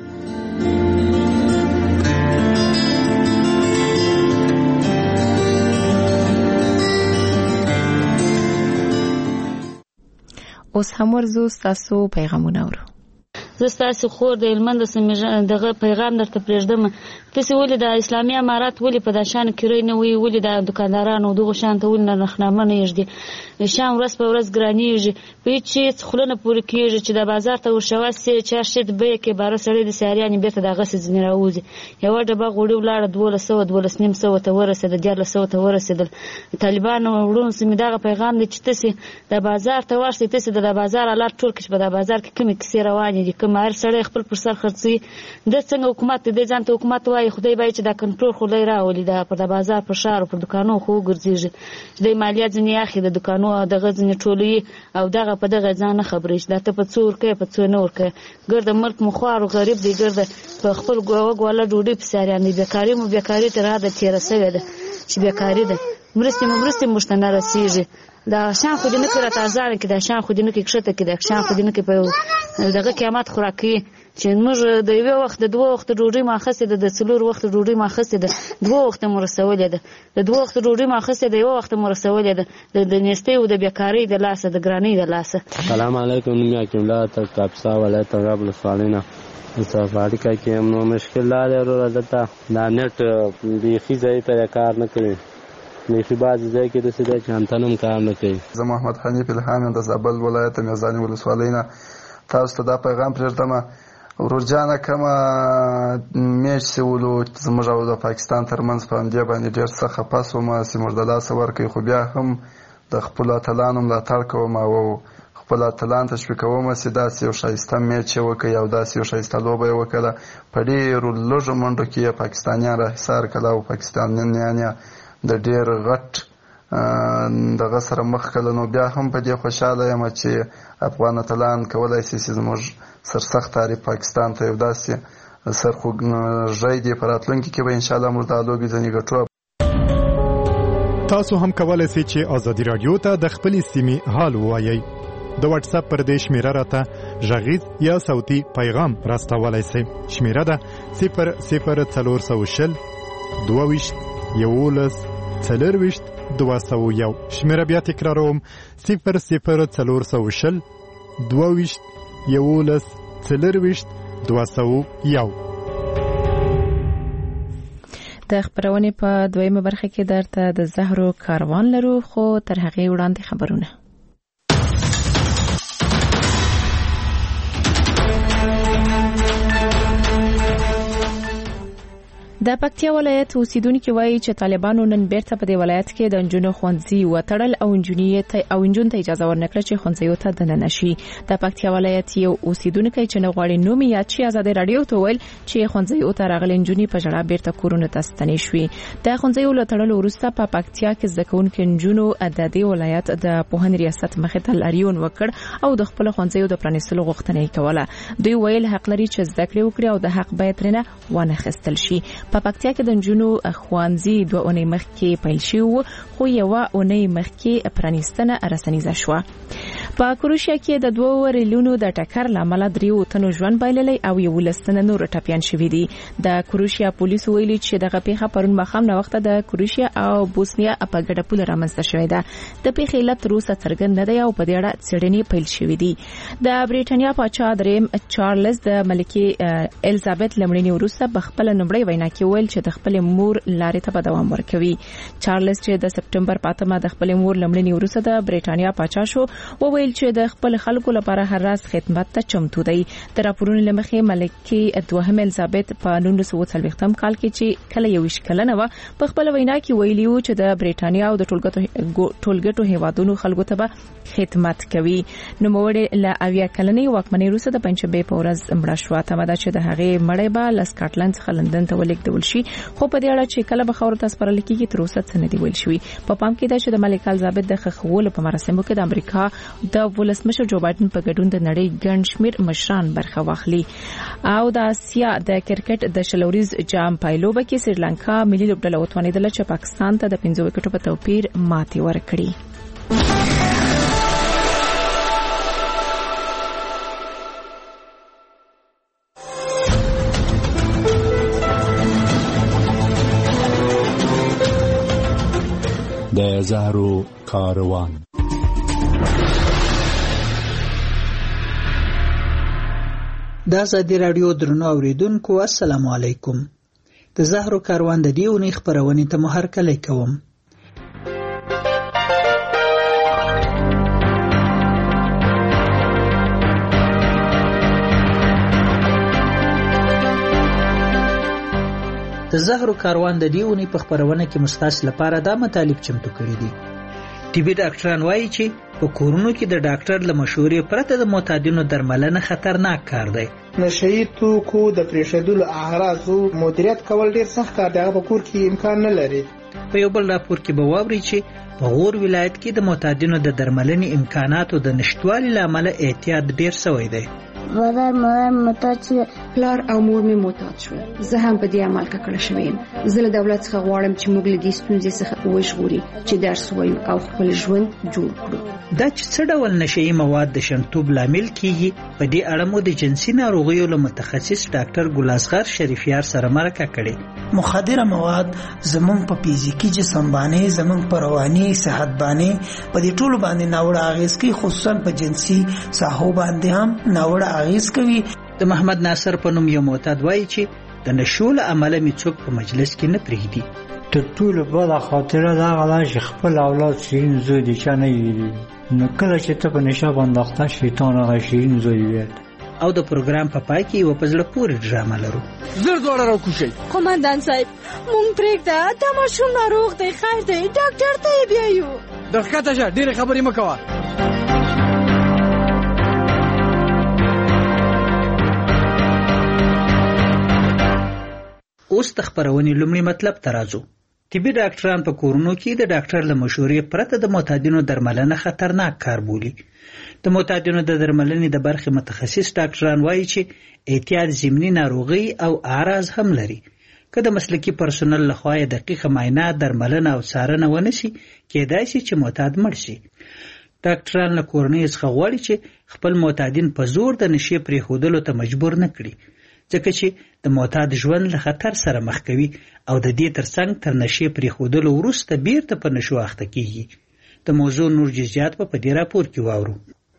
اوس هم ورځو ستاسو پیغامونه اورو. زه ستاسو خور د هلمند سیمې دغه پیغام درته پرېږدم. تاسې ولې د اسلامي امارات ولې په دا شان کرۍ نه وي، ولې د دوکاندارانو دغو شان ته ولې نرخنامه نه یږدي؟ شیان ورځ په ورځ ګرانېږي، په هېڅ شي هېڅ خوله نه پورې کېږي چې د بازار ته ورشوه سي چې هر شي د بیه کې باره سړی د سیاریانې بېرته دغسې ځینې راوځي. یوه ډبه غوړي ولاړه دولس سوه دولس نیم سوه ته ورسېده، دیارلس سوه ته ورسېدل. طالبانو وروڼو سیمې دغه پیغام دی چې تاسې د بازار ته ورشئ، تاسې د بازار حالات ټول کړئ چې په دا بازار کې کومې کیسې روانې دي، کوم هر سړی خپل پر سر خرڅوي. د څنګه حکومت دی ځان ته حکومت وایي، خدای به چې دا کنټرول خو دی راولي دا پر د بازار پر ښار پر دوکانو خو وګرځېږي چې دی مالیات ځینې اخلي د دوکانو دغه ځینې ټولوي او دغه په دغه ځان نه خبرېږي دا ته په څو ورکوې په څو نه ورکوې. ګرده ملک مو خوار و غریب دی، ګرده په خپل وګواله ډوډۍ پسې اریان دی. بېکاري مو بېکاري تر حده تېره سوې ده چې بېکاري ده. مرستې مو مرستې موږ ته نه رسېږي. دا شان خو دې نه کړي راته ارزانه کړي، دا شان خو دې نه کړي کښته کړي، دا شان خو دې نه کړي په دغه قیامت خو راکوي چې موږ د یوې وخت د دوه وخته ډوډۍ مو اخیستې ده، د څلور وخته ډوډۍ مو اخیستې ده، دوه وخته مو رسولې ده. د دوه وخته ډوډۍ مو اخیستې ده، یوه وخته مو رسولې ده د نیستۍ او د بېکارۍ د لاسه د ګرانۍ د لاسه. سلام علیکم. نوم یې حکیم الله تر کاپسا ولایت رب ولسوالۍ نه په اړیکه کې یم. نو مشکل دا دی وروره دلته دا نیټ بیخي ځای ته کار نه کوي، بیخي بعضې ځای کې داسې دی چې انتن هم کار نه کوي. زه محمد حنیف الهام یم د زابل ولایت میزاني ولسوالۍ نه. تاسو ته دا پیغام پرېږدم ورور جانه کومه میچ چې ولو زموږ او د پاکستان ترمنځ په همدې باندې ډېر څه خفه سوم چې موږ د لاسه ورکوي، خو بیا هم د خپلو اتلانو ملاتړ کوم او خپل اتلان تشویقوم چې داسې یو ښایسته میچ یې وکړي او داسې یو ښایسته لوبه یې وکړه. په ډېرو لږو منډو کې یې پاکستانیان راحصار کړه او پاکستانیان یې د ډېر غټ دغه سره مخ کړه. نو بیا هم په دې خوشحاله یم چې افغان اتلان کولی شي چې زموږ سرسخت تعریف پاکستان ته یو داسې سرخوږی دی په راتلونکي کې به انشاءالله موږ دا لوبې ځینې ګټو. تاسو هم کولی شئ چې ازادي راډیو ته د خپلې سیمې حال ووایئ. د واتس اپ پر دې شمیره راته غږیز یا صوتي پیغام راستولی شئ. شمیره ده صفر صفر څلور سوه شل دوه ویشت یولس څلرویشت دوه سوه یو. شمیره بیا تکراروم صفر صفر څلور سوه شل دوه ویشت یولس څلرویشت دوه سوه یو. د خبرونې په دویمه برخه کې درته د زهرو کاروان لرو، خو تر هغې وړاندې خبرونه. د پکتیا ولایت اوسیدونکو وایي چې طالبانو نن بیرته په دې ولایت کې د انجونو ښوونځي وتړل او انجونیت او انجون ته اجازه ورنکړه چې ښوونځیو ته دننه شي. د پکتیا ولایت یو اوسیدونکو چې نه غواړي نوم یاد شي ازادي رادیو ته ویل چې ښوونځیو ته راغلي انجونی په جړه بیرته کورونه ته ستنې شوې. د ښوونځیو له تړلو وروسته په پکتیا کې زده کوونکو انجونو د دې ولایت د پوهنې ریاست مخې ته لاریون وکړ او د خپل ښوونځیو د پرانیستلو غوښتنه یې کوله. دوی ویل حق لري چې زده کړې وکړي او د حق بیه ترنه ونه خستل شي. په پکتیا کې د انجونو ښوونځي دوه اونۍ مخکې پیل شو، خو یو اونۍ مخکې پرانیستنه رسنیزه شو. په کروشیا کې د دوه ریلونو د ټکر لامل دریو تنو ژوند بایللې او یو لسنه نور ټپيان شوې دي. د کروشیا پولیسو ویلي چې دغه پیښه پرون مخام نه وخت د کروشیا او بوسنیا په ګډه پول رامنځته شوې ده. د پیښې علت تر اوسه څرګند نه دی او په دې اړه څېړنې پیل شوې دي. د بریټانیا پاچا دریم چارلز د ملکه الیزابت لمړنی وروسته په خپل نومړی وینا کې ویل چې د خپل مور لارې ته به دوام ورکوي. چارلز چې د سپټمبر په اتمه د خپل مور لمړنی وروسته د بریټانیا پاچا شو، وویل چې د خپل خلکو لپاره هر راز خدمت ته چمتو دی. د راپورونو لمخې ملکه دوهم الیزابت په نولس سوه څلوېښتم کال کې چې کله یو شکلنه و په خپل وینا کې ویلی و چې د بریټانیا او د ټولګټو هیوادونو خلکو ته به خدمت کوي. نو موړې له اویا کلنې واکمنۍ وروسته د پنځشنبې په ورځ مړه شوه. تمه ده چې د هغې مړی به له سکاټلند څخه لندن ته ولېږدول شي، خو په دې اړه چې کله به خاورو ته سپارل کېږي تر اوسه څه نه دی ویل شوي. په پام کې ده چې د ملکه الیزابت د ښخولو په مراسمو کې د امریکا د ولسمشر جو بایدن په ګډون د نړۍ ګڼ شمېر مشران برخه واخلي. او د اسیا د کرکټ د شلوریز جام پایلوبه کې سریلانکا ملي لوبډله وتوانېدله چې پاکستان ته د پنځو وکټو په توپیر ماتې ورکړي. د زهرو کاروان. د ازادي رادیو درنو اوریدونکو السلام علیکم. د زهرو کاروان د دې اونۍ خبرونه ته محرکلی کوم. د زهرو کاروان د دې اونۍ په خبرونه کې مستاس لپاره دا مطالب چمتو کړی دي. طبي ډاکټران وایي چې په کورونو کې د ډاکټر له مشورې پرته د معتادینو درملنه خطرناک کار دی. نشئی توکو د پریښودلو اعراضو مدیریت کول ډیر سخت کار دی، هغه په کور کې امکان نه لري. په یو بل راپور کې به واورئ چې په غور ولایت کې د معتادینو د درملنې امکاناتو د نشټوالي له امله احتیاط ډیر شوی دی. مادر مادر معتاد شوه، پلار او مور مې معتاد شوه. زه هم په دې عمل ککړه شوم. زه له دولت څخه غواړم چې موږ له دې ستونزې څخه وژغوري، چې درس ووایو او خپل ژوند جوړ کړو. دا چې څه ډول نشئی مواد د شنتوب لامل کیږي، په دې اړه مو د جنسي ناروغیو له متخصص ډاکټر ګلاسغر شریفیار سره مرکه کړې. مخدره مواد زموږ په فزیکی جسم باندې، زموږ په رواني صحت باندې، په دې ټولو باندې ناوړه اغیز کوي، خصوصا په جنسي ساحو باندې هم ناوړه اغیز کوي. د محمد ناصر په نوم یو معتاد وایي چې د نشو له امله مې څوک په مجلس کې نه پرېږدي. تر ټولو بده خاطره دا غلا چې خپل اولاد شیرین زوی دي چا نه ویلي، نو کله چې ته په نشه باندې اخته شیطان هغه شیرین زوی ویل. او د پروګرام په پای کې یو په زړه پورې ډرامه لرو. زر دوړه راکوشئ. قومندان صاحب مونږ پرېږده، دا ماشوم ناروغ دی، خیر دی، ډاکټر ته یې بیایو. دقیقه شه، ډېرې خبرې مه کوه. اوس د خبرونې لومړی مطلب ته راځو. طبي ډاکټران په کورونو کې د ډاکټر له مشورې پرته د معتادینو درملنه خطرناک کار بولي. د معتادینو د درملنې د برخې متخصص ډاکټران وایي چې احتیاط ضمني ناروغي او اعراض هم لري. که د مسلکي پرسونل لخوا یې دقیقه معاینه، درملنه او څارنه ونشي، کېدای شي چې معتاد مړ شي. ډاکټران له کورنۍ څخه غواړي چې خپل معتادین په زور د نشې پرېښودلو ته مجبور نه کړي، ځکه چې د معتاد ژوند له خطر سره مخ کوي او د دې ترڅنګ تر نشې پرېښودلو وروسته بیرته په نشو اخته کیږي. د موضوع نور جزئیات په دې راپور کې واورو.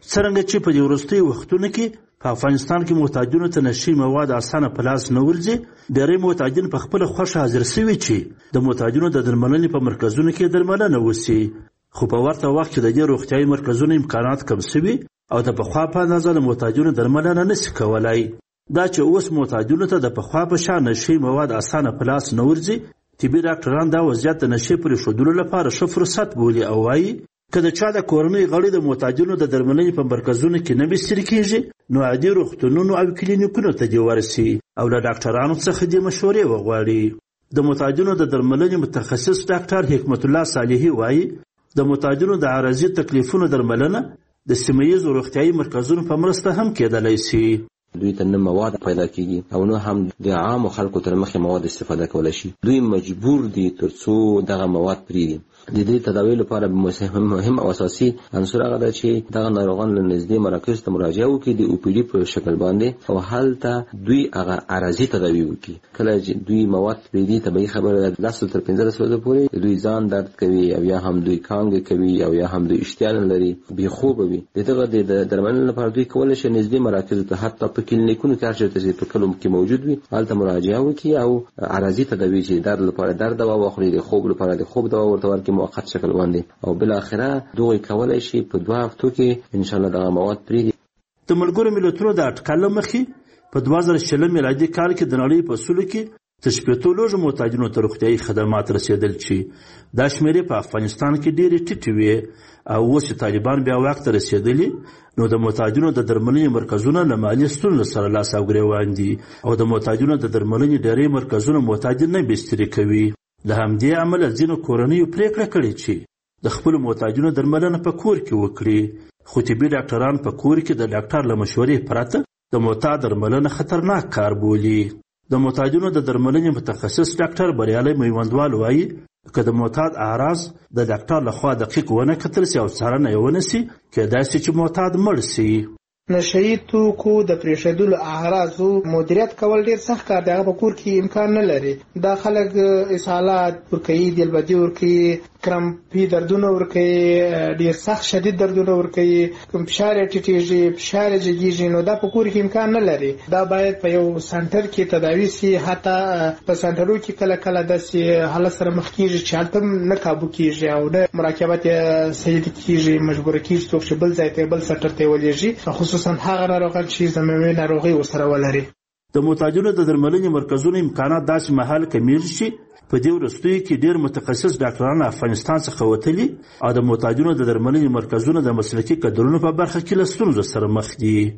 څرنګه چې په دې وروستیو وختونو کې په افغانستان کې محتاجینو ته نشي مواد اسانه په لاس نه ورځي. ډېری محتاجین په خپله خوښه حاضر سوي چې د محتاجینو د درملنې په مرکزونو کې درملنه وسي، خو په ورته وخت کې د دې روغتیایي مرکزونو امکانات کم سوي او د پخوا په اندازه د محتاجینو درملنه نشي کولای. دا چې اوس محتاجینو ته د پخوا په شان نشي مواد اسانه په لاس نه ورځي، طبي ډاکټران دا وضعیت د نشي پرېښودلو لپاره ښه فرصت بولي او وایي که د چا د کورنۍ غړي د محتاجینو د درملنې په مرکزونو کې نه بستري کېږي نو عادي روغتونونو او کلینیکونو ته دې ورسي او له ډاکټرانو څخه دې مشورې وغواړي. د محتاجینو د درملنې متخصص ډاکټر حکمت الله صالحي وایي د محتاجینو د عارضي تکلیفونو درملنه د سیمه ییزو روغتیایي مرکزونو په مرسته هم کېدلی سي. دوی ته نه مواد پیدا کیږي او نه هم د عامو خلکو تر مخې مواد استفاده کولی شي. دوی مجبور دي ترڅو دغه مواد پرېږدي. د دې تداوی لپاره مهم او اساسي عنصر هغه ده چې دغه ناروغان له نږدې مراکز ته مراجعه وکړي د او پی ډي په شکل باندې او هلته دوی هغه عارضي تداوی وکړي. کله چې دوی مواد پرېږدي طبیعي خبره ده لس تر پنځلس ورځو پورې دوی ځان درد کوي او یا هم دوی کانګې کوي او یا هم دوی اشتها نه لري، بېخوبه وي. د دغه د درملنې لپاره دوی کولی شي نږدې مراکزو ته حتی په کلینیکونو کې هر چېرته چې په کلو کې موجود وي هلته مراجعه وکړي او عارضي تداوی چې درد لپاره درد دوا واخلي، د خوب لپاره د خوب دوا ورته ورکړي موقت شکل باندې او بل اخره دوی کولای شي په دوه هفتو کې ان شاء الله دغه مواد پرېږدي. د ملګرو ملتونو د اټکل مخې په دوه زره شلم میلادي کال کې د نړۍ په سلو کې تر شپېتو لوږو محتاجینو ته روغتیایي خدمات رسېدل چې دا شمېرې په افغانستان کې ډېرې ټیټې وې او اوس چې طالبان بیا واک ته رسېدلي نو د محتاجینو د درملنې مرکزونه له مالي ستونزو سره لاس او ګرېوان دي او د محتاجینو د درملنې ډېری مرکزونه محتاجین نه بستري کوي. له همدې امله ځینو کورنیو پرېکړه کړې چې د خپلو محتاجینو درملنه په کور کې وکړي، خو طبي ډاکټران په کور کې د ډاکټر له مشورې پرته د معتاد درملنه خطرناک کار بولي. د محتاجینو د درملنې متخصص ډاکټر بریالی میوندوال وایي که د معتاد اعراض د ډاکټر لخوا دقیق ونه کتل سي او څارنه یې ونه سي کېدای سي چې معتاد مړ سي. نشهیي توکو د پرېښودلو اعراضو مدیریت کول ډېر سخت کار دی، هغه په کور کې امکان نه لري. دا خلک اسهالات ورکوي، دلبدي ورکوي، کرمپي دردونه ورکوي، ډېر سخت شدید دردونه ورکوي، فشار یې ټیټېږي، فشار یې جګېږي، نو دا په کور کې امکان نه لري. دا باید په یو سنټر کې تداوي سي. حتی په سنټرو کې کله کله داسې حالت سره مخ کېږي چې هلته هم نه کابو کېږي او نه مراقبت یې صحیح کېږي، مجبوره کېږي څوک چې بل ځای ته بل سنټر ته یې ولېږي، خصوصا هغه ناروغان چې زمومي ناروغي ورسره ولري. د محتاجینو د درملنې مرکزونو امکانات داسې مهال کمیږي چې په دې وروستیو کې ډېر متخصص ډاکټران افغانستان څخه وتلي او د محتاجینو د درملنې مرکزونه د مسلکي کدرونو په برخه کې له ستونزو سره مخ دي.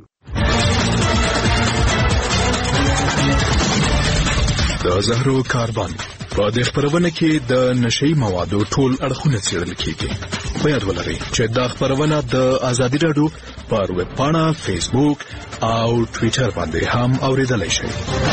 د زهرو کاربن په دې خبرونه کې د نشئی موادو ټول اړخونه څېړل کېږي. په یاد ولرئ چې دا خبرونه د ازادي راډیو پر ویب پاڼه، فیسبوک او ټویټر باندې هم اوریدلای شئ.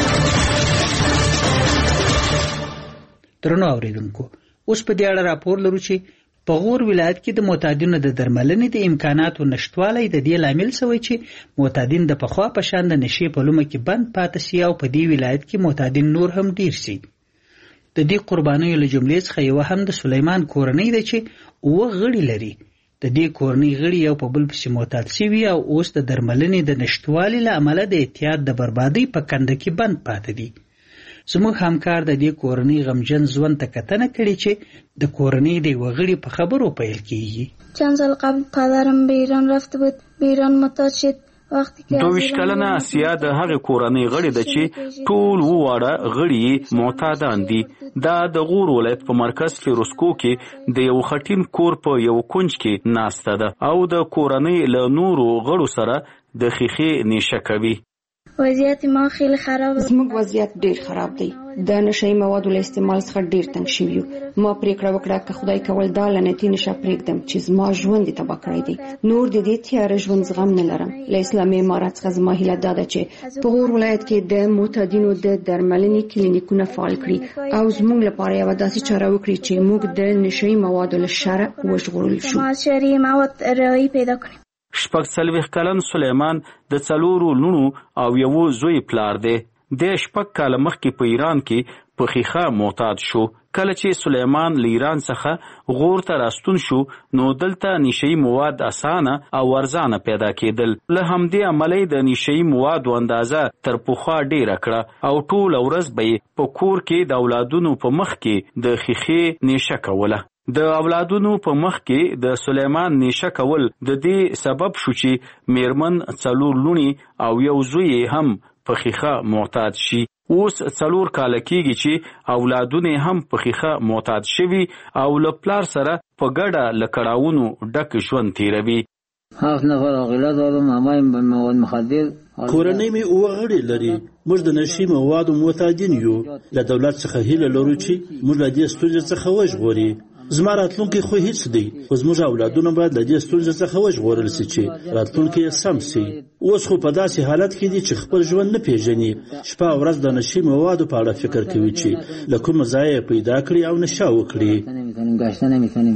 درنو اوریدونکو، اوس په دې اړه راپور لرو چې په غور ولایت کې د معتادینو د درملنې د امکاناتو نشټوالی د دې لامل شوی چې معتادین د پخوا په شان د نشې په لومه کې بند پاتې سي او په دې ولایت کې معتادین نور هم ډیر سي. د دې قربانیو له جملې څخه یوه هم د سلیمان کورنۍ ده چې اووه غړي لري. د دې کورنۍ غړي یو په بل پسې معتاد سوي او اوس د درملنې د نشټوالي له امله د احتیاط د بربادۍ په کنده کې بند پاتې دي. زموږ همکار د دې کورنۍ غمجن ژوند ته کتنه کړې چې د کورنۍ د یوه غړي په خبرو پیل کیږي. چند سال قبل پدرم به ایران رفته بود، به ایران معتاد شد. دویشت کلنه اسیا د هغې کورنۍ غړي ده چې ټول وواړه غړي معتادان دي. دا د غور ولایت په مرکز فیروزکو کې د یو خټین کور په یو کونج کې ناسته ده او د کورنۍ له نورو غړو سره د ښیښې نیشه کوي. وضعیت ما خیلی خراب است. زموږ وضعیت ډیر خراب دی. د نشئی موادو له استعمال څخه ډیر تنګ شوي یو. ما پریکړه وکړه که خدای کول دا لعنتي نشه پرېږدم چې زما ژوند یې تباه کړی دی. نور د دې تیاره ژوند زغم نه لرم. له اسلامي امارت څخه زما هیله دا ده چې په غور ولایت کې د معتادینو د درملنې کلینیکونه فعال کړي او زموږ لپاره یوه داسې چاره وکړي چې موږ د نشئی موادو له شره وژغورل شو. شرعي مواد رعایي پیدا کړي. شپږ څلوېښت کلن سلیمان د څلورو لوڼو او یوه زوی پلار دی. د شپږ کاله مخکې په ایران کې په ښیښه معتاد شو کله چې سلیمان له ایران څخه غور ته راستون شو نو دلته نشئی مواد اسانه او ارزانه پیدا کېدل. له همدې امله د نشئی موادو اندازه تر پخوا ډیره کړه او ټول ورځ به په کور کې د اولادونو په مخ کې د خیخې نیشه کوله. د اولادونو په مخ کې د سلیمان نیشه کول د دې سبب شو چې میرمن څلور لونی او یو زوی هم په خیخه معتاد شي. اوس څلور کاله کېږي چې اولادونه هم په خیخه معتاد شوي او له پلار سره په ګډه له کړاوونو ډک ژوند تیروي. هفت نفر عاقله دارم، همه مواد مخدر. کورنۍ مې اوه غړي لري. موږ د نشي موادو معتادین یو. له دولت څخه هیله لرو چې موږ له دې ستونزې څخه وژغوري. زما راتلونکی خو هیڅ دی، خو زموږ اولادونه باید له دې ستونزې څخه وژغورل سي چې راتلونکی یې سم سي. اوس خو په داسې حالت کې دي چې خپل ژوند نه پیژني. شپه او ورځ د نشي موادو په اړه فکر کوي چې له کومه ځایه پیدا کړي او نشه وکړي.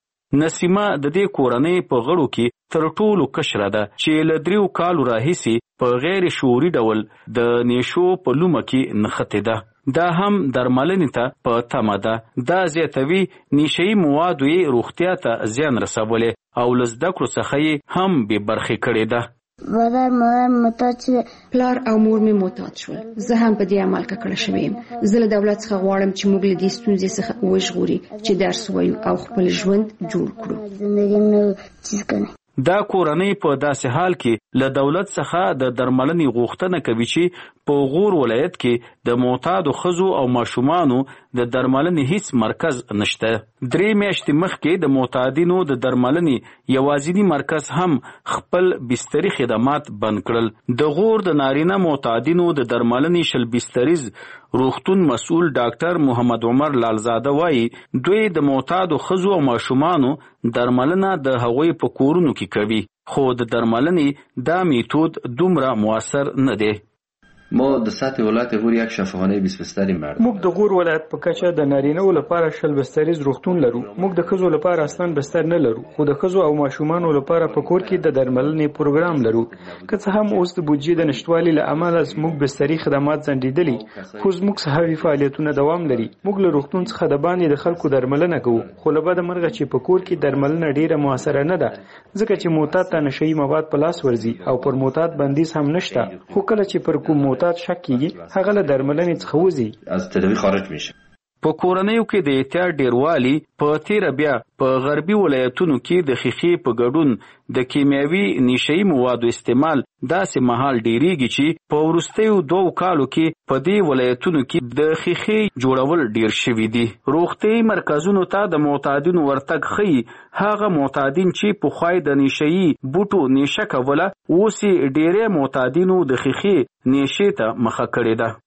نسیمه د دې کورنۍ په غړو کې تر ټولو کشره ده چې له دریو کالو راهیسې په غیر شعوري ډول د نیشو په لومه کې نښتې ده. دا هم درملنې ته په تمه ده. دا زیاتوي نشهیي موادو یې روغتیا ته زیان رسولی او له زده کړو څخه یې هم بې برخې کړې ده. مادر مادر معتاد شوه. پلار او مور مې معتاد شول. زه هم په دې عمل ککړه شوې یم. زه له دولت څخه غواړم چې موږ له دې ستونزې څخه وژغوري چې درس ووایو او خپل ژوند جوړ کړو. زندگی نو چیز کنه. دا کورنۍ په داسې حال کې له دولت څخه د درملنې غوښتنه کوي چې په غور ولایت کې د معتادو ښځو او ماشومانو د درملنې هیڅ مرکز نشته. درې میاشتې مخکې د معتادینو د درملنې یوازینی مرکز هم خپل بستري خدمات بند کړل. د غور د نارینه معتادینو د درملنې شل بستریز روغتون مسؤل ډاکټر محمد عمر لالزاده وایي دوی د معتادو ښځو او ماشومانو درملنه د هغوی په کورونو کې کوي، خو د درملنې دا میتود دومره موثر نه دی. ما د سطح ولایت غور یک شفاخانه بیست بستری مرد. موږ د غور ولایت په کچه د نارینه‌و لپاره شل بستریز روغتون لرو. موږ د ښځو لپاره اصلا بستر نه لرو، خو د ښځو او ماشومانو لپاره په کور کې د درملنې پروګرام لرو. که څه هم اوس د بودجې د نشټوالي له امله موږ بستري خدمات ځنډېدلي، خو زموږ صحوي فعالیتونه دوام لري. موږ له روغتون څخه د باندې د خلکو درملنه کوو، خو له بده مرغه چې په کور کې درملنه ډیره موثره نه ده، ځکه چې معتاد ته نشهیي مواد په لاس ورځي او پر معتاد بندیز هم نشته. خو کله چې پر کوم معتاد شک کیږي هغه له درملنې څخه وځي، از تداوی خارج میشه. په کورنیو کې د احتیاط ډیروالی په تیر بیا په غربي ولایتونو کې د خیخي په ګډون د کیمیاوي نشهیي موادو استعمال داسې مهال ډیریږي چې په وروستیو دوو کالو کې په دې ولایتونو کې د خیخي جوړول ډیر شوي دي. روغتیايي مرکزونو ته د معتادینو ورتګ ښیي هغه معتادین چې پخوای د نشهیي بوټو نیشه کوله اوس یې ډیری معتادینو د خیخي نیشې ته مخه کړې ده.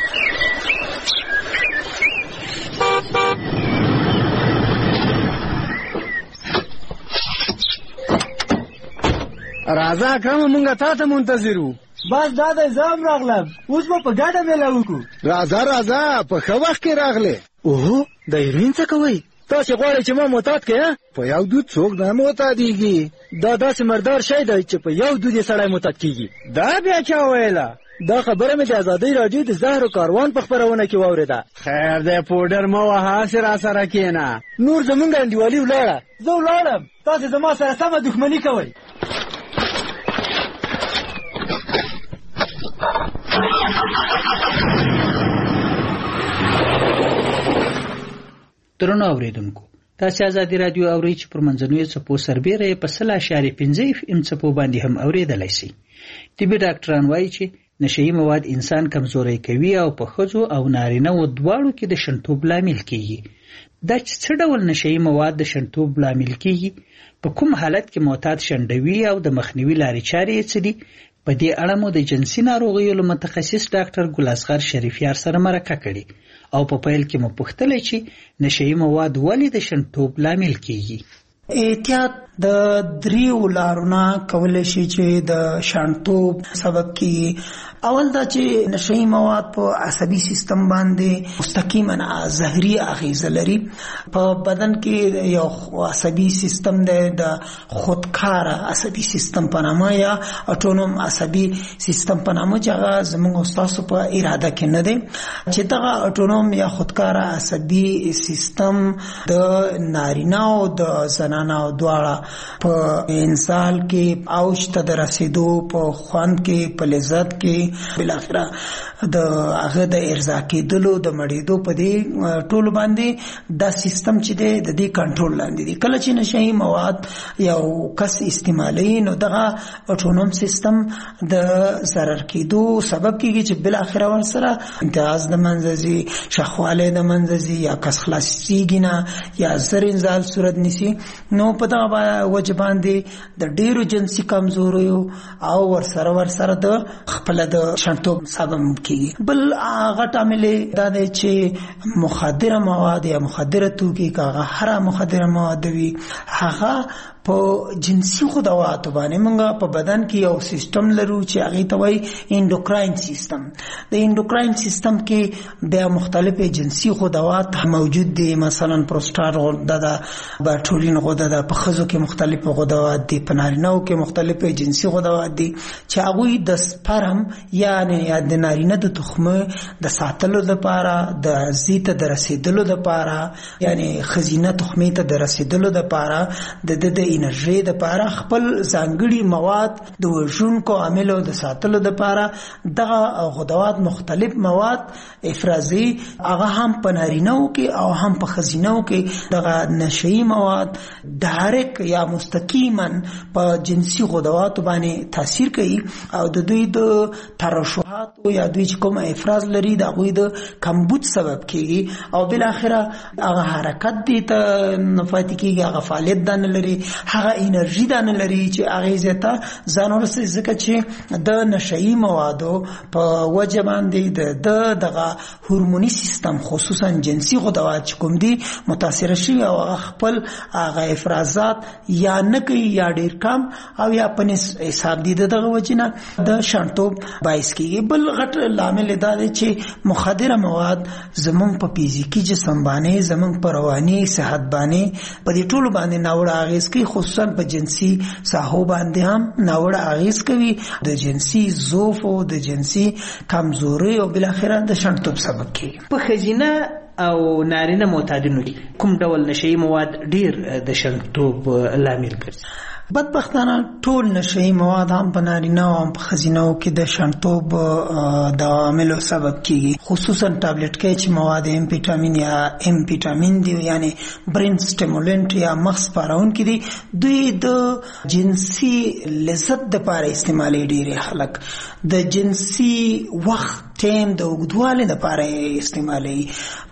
راځه اکرم مونږه تا ته منتظر وو. بس دا د زام راغلم، اوس به په ګډه میله وکړو. راځه راځه په ښه وخت کې راغلې. اوهو د هیروین څه کوئ؟ تاسې غواړئ چې ما معتاد کړې؟ په یو دود څوک نه معتادېږي. دا داسې مردار شی دی چې په یو دود یې سړی معتاد کېږي. دا بیا چا ویله؟ دا خبره مې د ازادۍ راډیو د زهرو کاروان په خپرونه کې واورېده. خیر دی پوډر مه وهه، هسې را سره کښېنه. نور زمونږ انډیوالي ولاړه. زه ولاړم، تاسې زما سره سمه دښمني کوئ. درنو اوریدونکو، تاسو ازادي رادیو اورئ چې پر منځنوي څپو سربیره په سل اشاریه پنځه اف ام څپو باندې هم اوریدلای شئ. طبي ډاکټران وایي چې نشهیي مواد انسان کمزوری کوي او په ښځو او نارینه‌و دواړو کې د شنتوب لامل کیږي. دا چې څه ډول نشهیي مواد د شنتوب لامل کیږي، په کوم حالت کې معتاد شنډوي او د مخنیوي لارې چارې یې څه دي، په دې اړه مو د جنسي ناروغیو له متخصص ډاکټر ګل اصغر شریفیار سره مرکه کړې او په پیل کې مو پوښتلې چې نشهیي مواد ولې د شنتوب لامل کیږي. احتیاط د دریو لارونه کولای شي چې د شانتوب سبب کیږي. اول دا چې نشئی مواد په عصبي سیستم باندې مستقیما زهري اغیزه لري. په بدن کې یو عصبي سیستم دی د خودکار عصبي سیستم په نامه یا اټونوم عصبي سیستم په نامه چې هغه زموږ استاسو په اراده کې نه دی. چې دغه اټونوم یا خودکار عصبي سیستم د نارینه او د زنانه دواړه په انسان کې اوج ته د رسیدو په خوند کې په لذت کې بالاخره د هغه د ارضا کېدلو د مړېدو په دې ټول باندې دا سیستم چې دی د دې کنټرول لاندې دی. کله چې نشئی مواد یو کس استعمالوي نو دغه اټونوم سیستم د ضرر کېدو سبب کېږي چې بالاخره ورسره امتیاز د منځه ځي، شخوالی د منځه ځي یا کس خلاصېږي نه یا زر انزال صورت نیسي. نو په دغه وجه باندې د ډېرو جنسي کمزوریو او ورسره ورسره د خپله د شانتوب سبب کېږي. بل غټ عامل دا دی چې مخدره مواد یا مخدره توکي که هغه هره مخدره مواد وي هغه په جنسي خدواتو باندې موږ په بدن کې یو سیستم لرو چې هغه ته وایي انډوکراین سیستم. د انډوکراین سیستم کې بیا مختلفې جنسي خدوات موجود دي. مثلا پروسټاټ غده ده، باټولین غده ده، په ښځو کې مختلف غدوات دي، په نارینه‌و کې مختلفې جنسي غدوات دي چې هغوی د سپرم یعنې یا د نارینه د تخمه د ساتلو لپاره، د زی ته د رسیدلو لپاره، یعنې ښځینه تخمې ته د رسیدلو لپاره د د انرژي د لپاره خپل ځانګړي مواد د وژونکو عاملو د ساتلو لپاره دغه غدوات مختلف مواد افرازي هغه هم په نارینه‌و کې او هم په ښځینه‌و کې دغه نشئی مواد ډایرکټ یا مستقیما په جنسي غدواتو باندې تاثیر کوي او د دوی د ترشحات یا دوی چې کوم افراز لري د هغوی د کمبود سبب کیږي او بالاخره هغه حرکت دی ته نفاتی کیږي، هغه فعالیت دا نه لري، هغه انرژي دا نه لري چې هغې ځای ته ځان ورسوي. ځکه چې د نشئی موادو په وجه باندې د دغه هورموني سیستم خصوصا جنسي غدوات چې کوم دي متاثره شوي او هغه خپل هغه افرازات یا نه کوي یا ډېر کم او یا په حساب دي. د دغه وجې نه د شانتوب باعث کیږي. بل غټ لامل دا دی چې مخدره مواد زمونږ په فزیکي جسم باندې، زمونږ په رواني صحت باندې، په دې ټولو باندې ناوړه اغېز کوي، خصوصا په جنسي ساحو باندې هم ناوړه اغېز کوي، د جنسي ضعف او د جنسي کمزوري او بالاخره د شانتوب سبب کیږي. په ښځینه او نارینه معتادینو کې کوم ډول نشئی مواد ډیر د شانتوب لامل ګرځي؟ بدبختانه ټول نشئی مواد هم په نارینه او هم په ښځینه‌و کې د شانتوب د عواملو سبب کیږي. خصوصا ټابلیټ کې چې مواد امفیټامین یا امفیټامین دي یعنی برین سټیمولنټ یا مغز پارونکي دي، دوی د جنسي لذت دپاره استعمالي. ډېری خلک د جنسي وخت ټیم د اوږدوالي دپاره استعمالي،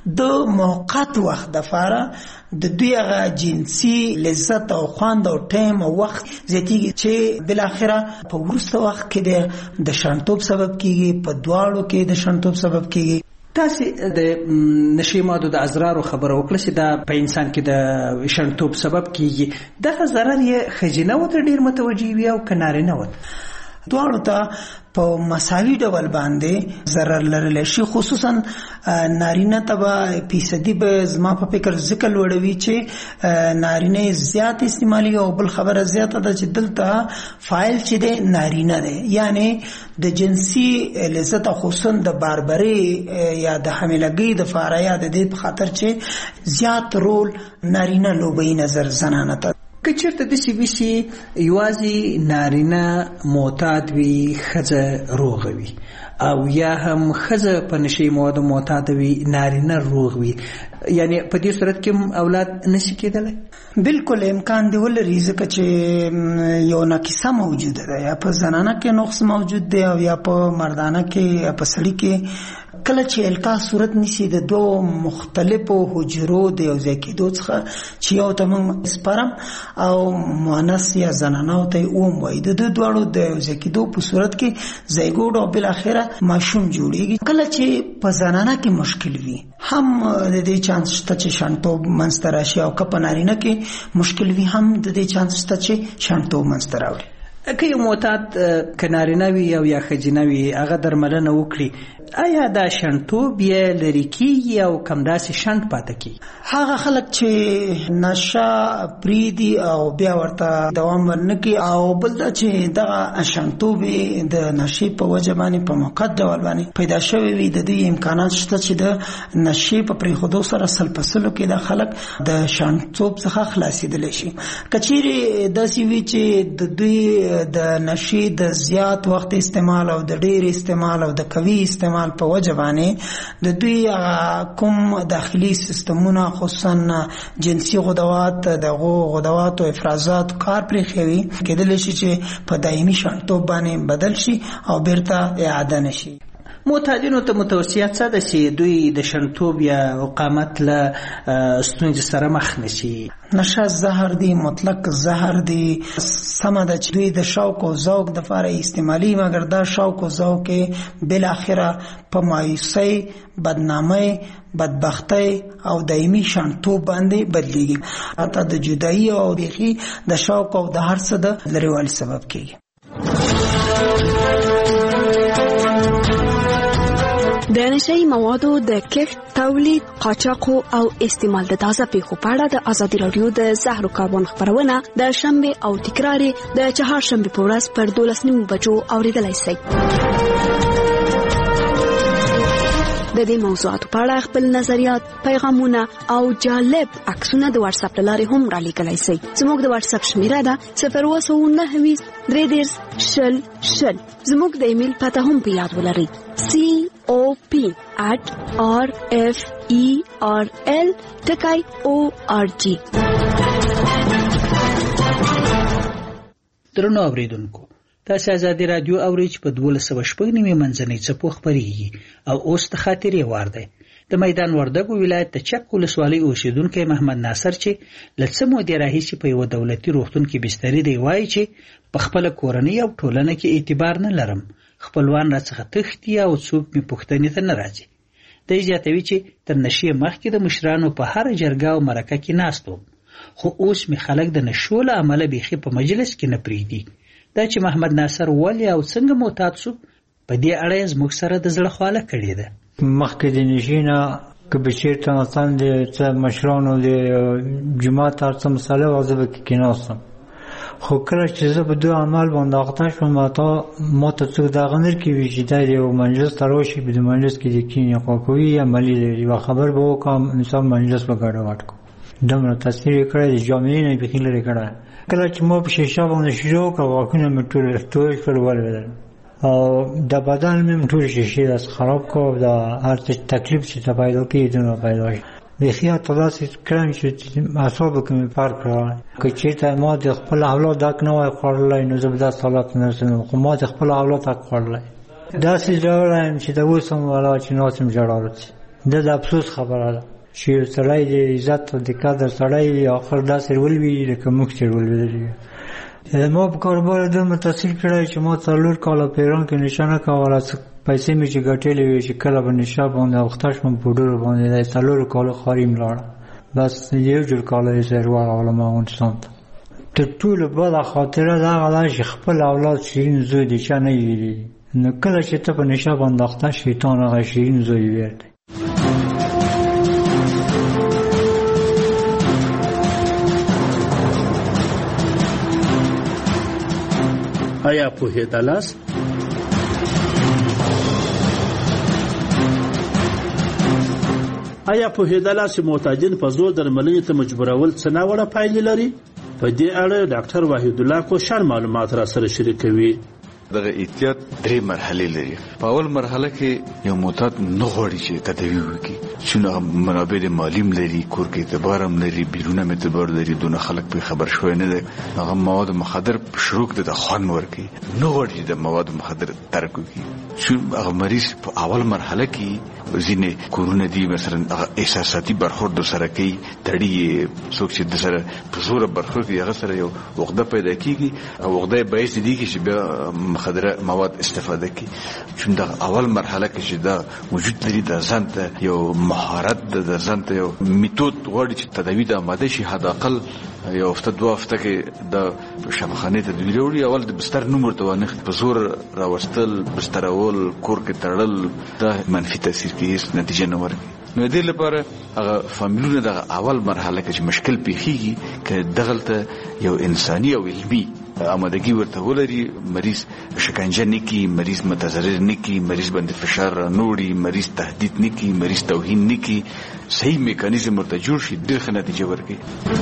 د موقت وخت دپاره د دوی هغه جنسي لذت او خوند او ټیم او وخت زیاتیږي چې بالاخره په وروسته وخت کې د شانتوب سبب کیږي، په دواړو کې د شانتوب سبب کیږي. تاسې د نشئی موادو د اضرارو خبره وکړه چې دا په انسان کې د شانتوب سبب کیږي. دغه ضرر یې ښځینه‌و ته ډېر متوجه وي او که نارینه‌و ته؟ دواړو ته په مساوي ډول باندې ضرر لرلی شي. خصوصا نارینه ته به فیصدي به زما په فکر ځکه لوړوي چې نارینه زیات استعمالي او بل خبره زیاته ده چې دلته فاعل چې دی نارینه دی، یعنی د جنسي لذت خصوصا د باربري یا د حاملګۍ دپاره یا د دې په خاطر چې زیات رول نارینه لوبوي نظر زنانه ته. که چېرته داسې وي چې یوازې نارینه معتاد وي، ښځه روغه وي، او یا هم ښځه په نشئی موادو معتاده وي، نارینه روغ وي، یعنی په دې صورت کې اولاد نشي کېدلی؟ بالکل امکان دی ولري، ځکه چې یو ناقصه موجوده ده، یا په زنانه کې نقص موجود دی او یا په مردانه کې یا په سړي کې کله چې القاح صورت نیسي د دوه مختلفو حجرو د یو ځای کېدو څخه چې یو ته موږ سپرم او مؤنث یا زنانه ته اوم وایي د دوه دواړو د یو ځای کېدو په صورت کې زیګوډ او بالاخره ماشوم جوړیږي. کله چې په زنانه کې مشکل وي هم د دې چانس شته چې شنټوب منځته راشي او که په نارینه کې مشکل وي هم د دې چانس شته چې شنټوب منځته راوړي. که یو معتاد که نارینه وي او یا ښځینه وي هغه درملنه وکړي آیا دا شنټوب یې لرې کېږي او کمداسې شنټ پاتې کېږي؟ هغه خلک چې نشه پرېږدي او بیا ورته دوام ورنکړي او بل دا چې دغه شنټوب د نشې په وجه باندې په موقت ډول باندې پیدا شوی وي د دې امکانات شته چې د نشې په پرېښودو سره سل په سلو کې دا خلک د شنټوب څخه خلاصېدلی شي. که چیرې داسې وي چې د دوی د نشې د زیات وخت استعمال او د ډېر استعمال او د قوي استعمال په وجه باندې د دوی کوم داخلي سیستمونه خصوصا جنسي غدوات دغه غدوات او افرازات کار پرېښوي کېدلی شي چې په دایمي شنټوب باندې بدل شي او بیرته اعاده نشي. معتادینو ته متوصیه څه ده چې دوی د شنټوب یا اقامت له ستونزې سره مخ نشي؟ نشه زهر دی، مطلق زهر دی. سمه ده چې دوی د شوق او ذوق د لپاره استعمالي، مګر دا شوق او ذوق بل اخره په مایوسۍ، بدنامۍ، بدبختی او دایمي شنټوب باندې بدلیږي. حتی د جدایي او بیخي د شوق او د هر څه د لرېوالي سبب کېږي. د نشئی موادو د کښت، تولید، قاچاق او استعمال د تازه پیښو په اړه د ازادي رادیو د زهر کاربن خبرونه د شنبه او تکرار د چهارشنبه په ورځ پر دولس نیمو بجو اوریدلای شئ. د دې موضوعاتو په اړه خپل نظریات، پیغامونه او جالب عکسونه د واتس اپ لارې هم را لیږلی شئ. زموږ د واتس اپ شمیره ده صفر اووه سوه نهه ویشت درې دېرش شل شل. زموږ د ایمیل پته هم په یاد ولرئ: سی او پی at r f e r l ټکی او ار جی. درنو اوریدونکو، تاسو ازادي رادیو اورئ چې په دولس سوه شپږ نیمې منځنۍ څپو خپرېږي او اوس د خاطرې وار دی. د میدان وردګو ولایت د چک ولسوالۍ اوسیدونکی محمد ناصر چې له څه مودې راهیسې په یوه دولتي روغتون کې بستري دی وایي چې په خپله کورنۍ او ټولنه کې اعتبار نه لرم، خپلوان راڅخه تښتي او څوک مې پوښتنې ته نه راځي. دی زیاتوي چې تر نشې مخکې د مشرانو په هره جرګه او مرکه کې ناست وم، خو اوس مې خلک د نشو له امله بیخي په مجلس کې نه پرېږدي. دا چې محمد ناصر ولې او څنګه معتاد شو، په دې اړه یې زموږ سره د زړه خواله کړې ده. مخکې د نشې نه که به چېرته مثلا د څه مشرانو د جومات هر څه مسله وه زه به کې کېناستم، خو کله چې زه په دوی عمل باندې اخته شوم ما ته څوک دغه نه کوي چې دا د یو مجلس ته راشي، په دې مجلس کې د کینې خواکوي یا عملي لري یوه خبر به وکړم انسان مجلس به ګډوډ کړو. دومره تاثیر یې کړی د جامعې نه یې بیخي لرې کړی. کله چې ما په شیشه باندې شروع کړه غاښونه مې ټول توی کړل ولوېدل او د بدن مې ټول شیشې داسې خراب کړ. د هر څه تکلیف چې ته پیدا کېږي دومره پیدا شي. بیخي حتی داسې کړم چې اعصابو کې مې فرق راغلی. که چېرته ما د خپل اولاد حق نه وای خوړلی نو زه به داسې حالت نه رسېدم، خو ما د خپل اولاد حق خوړلی. داسې ژړلی یم چې د اوس هم ولا چې ناست یم ژړا راځي. دا د افسوس خبره ده چې یو سړی د عزت او د قدر سړی وي آخر داسې ولوي لکه موږ چې ولوېدلي یو. ما په کاروبار دومره تاثیر کړی چې ما څلور کاله په ایران کې نشه نه کوله. پیسې مې چې ګټلې وې چې کله به نشه باندې اخته شوم په ډورو باندې د څلورو کالو خواري مې لاړه. بس یو جور کاله یې زه ورغلم افغانستان ته. تر ټولو بده خاطره د هغه ده چې خپل اولاد شیرین زوی دی چا نه ویلي. نو کله چې ته په نشه باندې اخته شیطان هغه شیرین زوی ویرده. آیا پوهېدلاست؟ آیا پوهېدلاست چې معتادین په زور درملنې ته مجبورول څه ناوړه پایلې لري؟ په دې اړه ډاکټر وحید الله کوشر معلومات را سره شریکوي. دغه احتیاط درې مرحلې لري. په اول مرحله کې یو معتاد نه غواړي چې تداوی وکړي، چې منابع د مالیم لري، کور کې اعتبار هم لري، بیرونه اعتبار لري، دونه خلک په خبر شوی نه دی. هغه مواد مخدر شروع د خوان ورکی نو ورته د مواد مخدر ترک کی چې هغه مریض په اول مرحله کې ځینې کورونه دي مثلا هغه احساساتي برخورد سره کوي، تړي څوک چې د سره په زور برخورد کوي، هغه سره یو وغده پیدا کیږي او وغده باعث دي چې بیا مخدر مواد استفاده کوي. چې د اول مرحله کې چې دا وجود لري د ځان ته یو مهارت د ځان ته یو میتود غواړي چې تداوی د آماده شي، حداقل یو هفته دوه هفته کې د شفاخانه ته دی وروړي. اول د بستر نوم ورته ونه په زور راوستل، بسترول، کور کې تړل، دا منفي تاثیر کوي، نتیجه نه ورکوي. نو دې لپاره هغه فامیلونه د اول مرحله کې چې مشکل پیخیږي کې دغلته یو انساني او علمي آمادګي ورته ولري، مریض شکنجه نکي، مریض متضرر نکي، مریض باندې فشار نوړي، مریض تهدید نکي، مریض توهین نکي، صحیح میکانیزم ورته جوړ شي، ډېر ښه نتیجه ورکوي.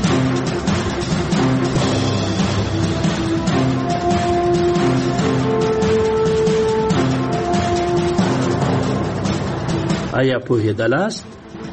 آیا پوهېدلاست؟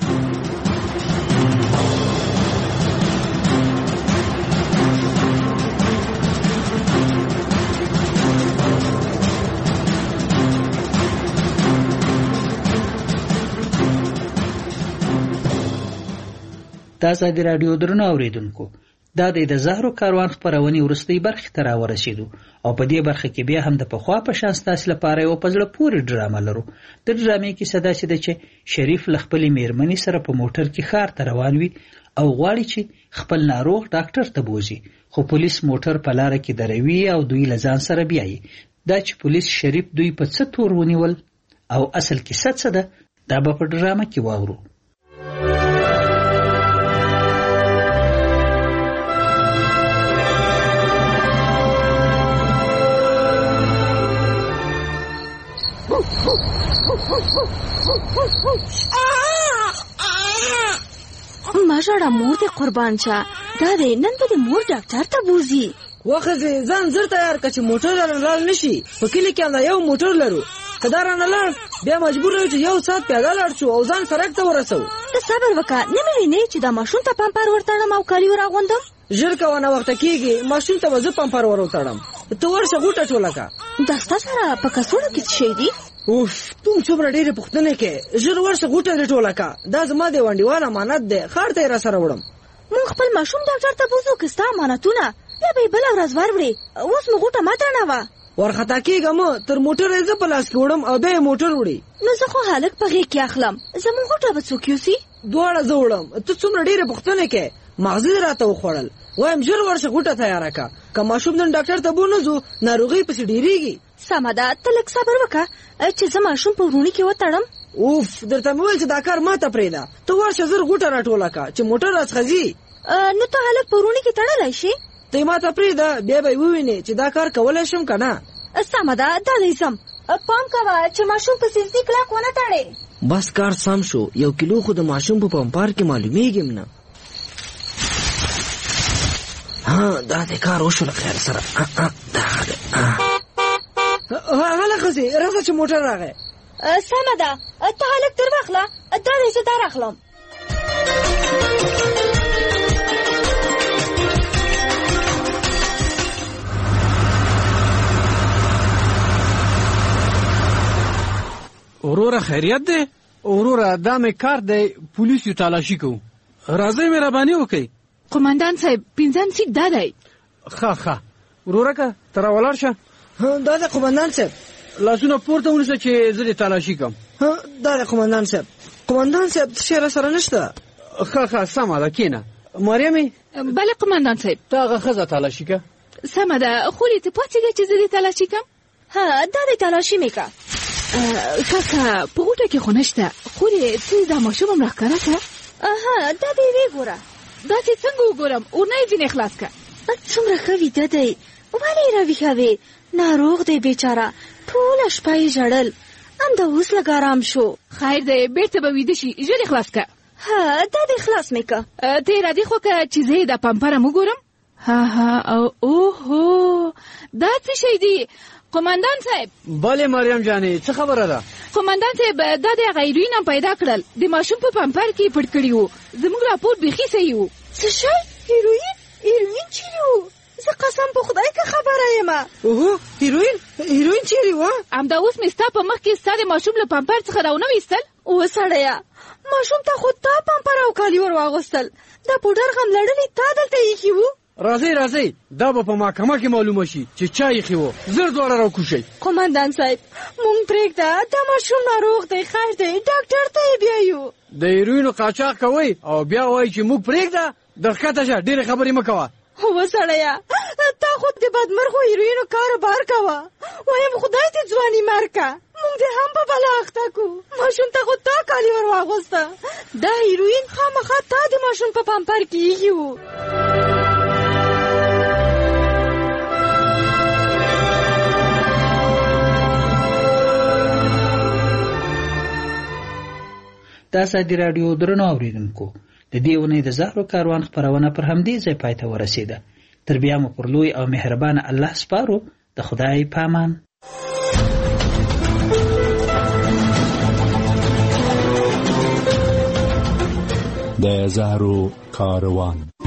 د ازادي راډیو درنو اوریدونکو، دا د زهرو کاروان خپرونې وروستۍ برخې ته راورسېدو او په دې برخه کې بیا هم د پخوا په شان ستاسو لپاره یو په زړه پورې ډرامه لرو. د ډرامې کیسه داسې ده چې شریف له خپلې میرمنې سره په موټر کې ښار ته روان وي او غواړي چې خپل ناروغ ډاکټر ته بوزي، خو پولیس موټر په لاره کې دروي او دوی له ځان سره بیایي. دا چې پولیس شریف دوی په څه تور ونیول او اصل کیسه څه ده، دا به په ډرامه کې واورو. ماژړه مور دې قربان شه، دا دې نن به دې مور ډاکټر ته بوزي. وخزه ځان زر تیار کړه چې موټر لرل نشي. په کلی کې هم یو موټر لرو، کدار نه لړ بیا مجبور یو چې یو سات پیاده لاړ شو او ځان سرک ته ورسو. ته صبر وکړه، نه مې نه چې دا ماشوم ته پمپر ورتړم او کالی راغوندم. ژر کوونه وخت کېږي، ماشوم ته وځ پمپر ورتړم. ته ورشه غوټه ټولکا. دا ستاسو سره په کڅوړه کې شي دي؟ اوف، تم څومره ډېره پښتنه کې، ژر ورشه غوټه ټولکا. دا زما دی وانډیوال امانت دی، خار ته را سره وړم. مون خپل ماشوم ډاکټر ته بوزو کستا امانتونه، بیا به بل ورځ وروړي. اوس مو غوټه ماته نه و ورختا کېږم، تر موټر یې په لاس کې وړم او به موټر وړي. نو زه خو هلک په غېږ کې اخلم، زموږ غوټه به څوک یوسي؟ دواړه زه وړم. ته څومره ډېره پښتنه کې، مغزي راته وخوړل. وایم ژر ورشه غوټه تیاره کا، که ماشوم نن ډاکټر ته بونه ځو ناروغي پسې ډېریږي. سمه ده، ته لږ صبر وکړه چې زه ماشوم په وروڼي کې وتړم. اوف، درته مې ویل چې دا کار ماته پرېږده. ته ورشه ژر غوټه راټوله کا چې موټر راڅخځي. نو ته هلک په وروڼي کې تړلی شي؟ ته ماته پرېږده، بیا به یې ووینې چې دا کار کولی شم که نه. سمه ده، دا دی ځم. پام کوه چې ماشوم په سیزدي کلک ونه تړې. بس کار سم شو، یو کیلو خو د ماشوم په پمپار کې معلومیږي نه. ها، دا د کار وشو له خیر سره. هله ښځې راځه چې موټر راغی. سمه ده، ته هلک در واخله، دا دی زه دا راخلم. وروره خیریت دی؟ وروره دا مې کار دی، پولیسو تالاشي کوو. راځئ مهرباني وکئ. قومندان صاحب پنځم سیټ دا دی. ښه ښه وروره که ته راولاړ شه. دا دی قومندان صاحب. لاسونه پورته ونیسه چې زه دې تالاشي کوم. دا دی قومندان صاحب. قومندان صاحب څه شی راسره نشته؟ ښه ښه سمه ده، کښېنه. مریمې. بله قومندان صاحب. ته هغه ښځه تالاشي که. سمه ده، خورې ته پاڅېږه چې زه دې تالاشي کړم. ها، دا دی تالاشي مې که. کاکا په غوټه کې خو نشته، خورې څه دا ماشوم هم راښکاره کړه. ها، دا دی وګوره. داسې څنګه وګورم؟ اورنه یې ځینې خلاص کړه. څومره ښه ویده دی، ولې یې راویښوې؟ ناروغ دی بیچاره، ټوله شپه یې ژړل، همدا اوس لږ ارام شو. خیر دی، بېرته به ویده شي، ژر یې خلاص کړه. ها، دا دی خلاص مې که. ته یې راځې خو که چې زه یې دا پمپر هم وګورم. ها ها، او اوهو، دا څه شی دی؟ قومندان صاحب. بله مریم جانې، څه خبره ده؟ قومندان صاحب دا د غیرین هم پیدا کړل د ماشوم په پمپر کې پټ کړی وو زموږ راپور بیخي صحیح وو څه شی هیروین هیروین چیرې وو زه قسم په خدای که خبره یم اوهو هیروین هیروین چیرې وه همدا اوس مې ستا په مخ کې ستا د ماشوم له پمپر څخه راونه ویستل اوه سړیه ماشوم ته خو تا پمپر او کالي ور واغوستل دا پوډر غم لړلې تا دلته ایښي وو راځئ راځئ دا به په محکمه کې معلومه شي چې چا ایښي وو زر دواړه راکوشئ قومندان صاحب مونږ پرېږده دا ماشوم ناروغ دی خیر دی ډاکټر ته یې بیایو د هیروینو قاچاق کوئ او بیا وایي چې موږ پرېږده درښکته شه ډېرې خبرې مه کوه هو سړیه تا خو د بدمرغو هیروینو کاروبار کوه وایم خدای دې ځواني مرکه مونږ دې هم په بلا اخته کو ماشوم ته خو تا کالي ور واغوسته دا هیروین خامخا تا د ماشوم په پمپر کې ایښي وو د ازادي راډیو درنو اوریدونکو د دې ونې د زهرو کاروان خپرونه پر همدې ځای پای ته ورسېده تر بیا مو پر لوی او مهربان الله سپارو د خدای پامان د زهرو کاروان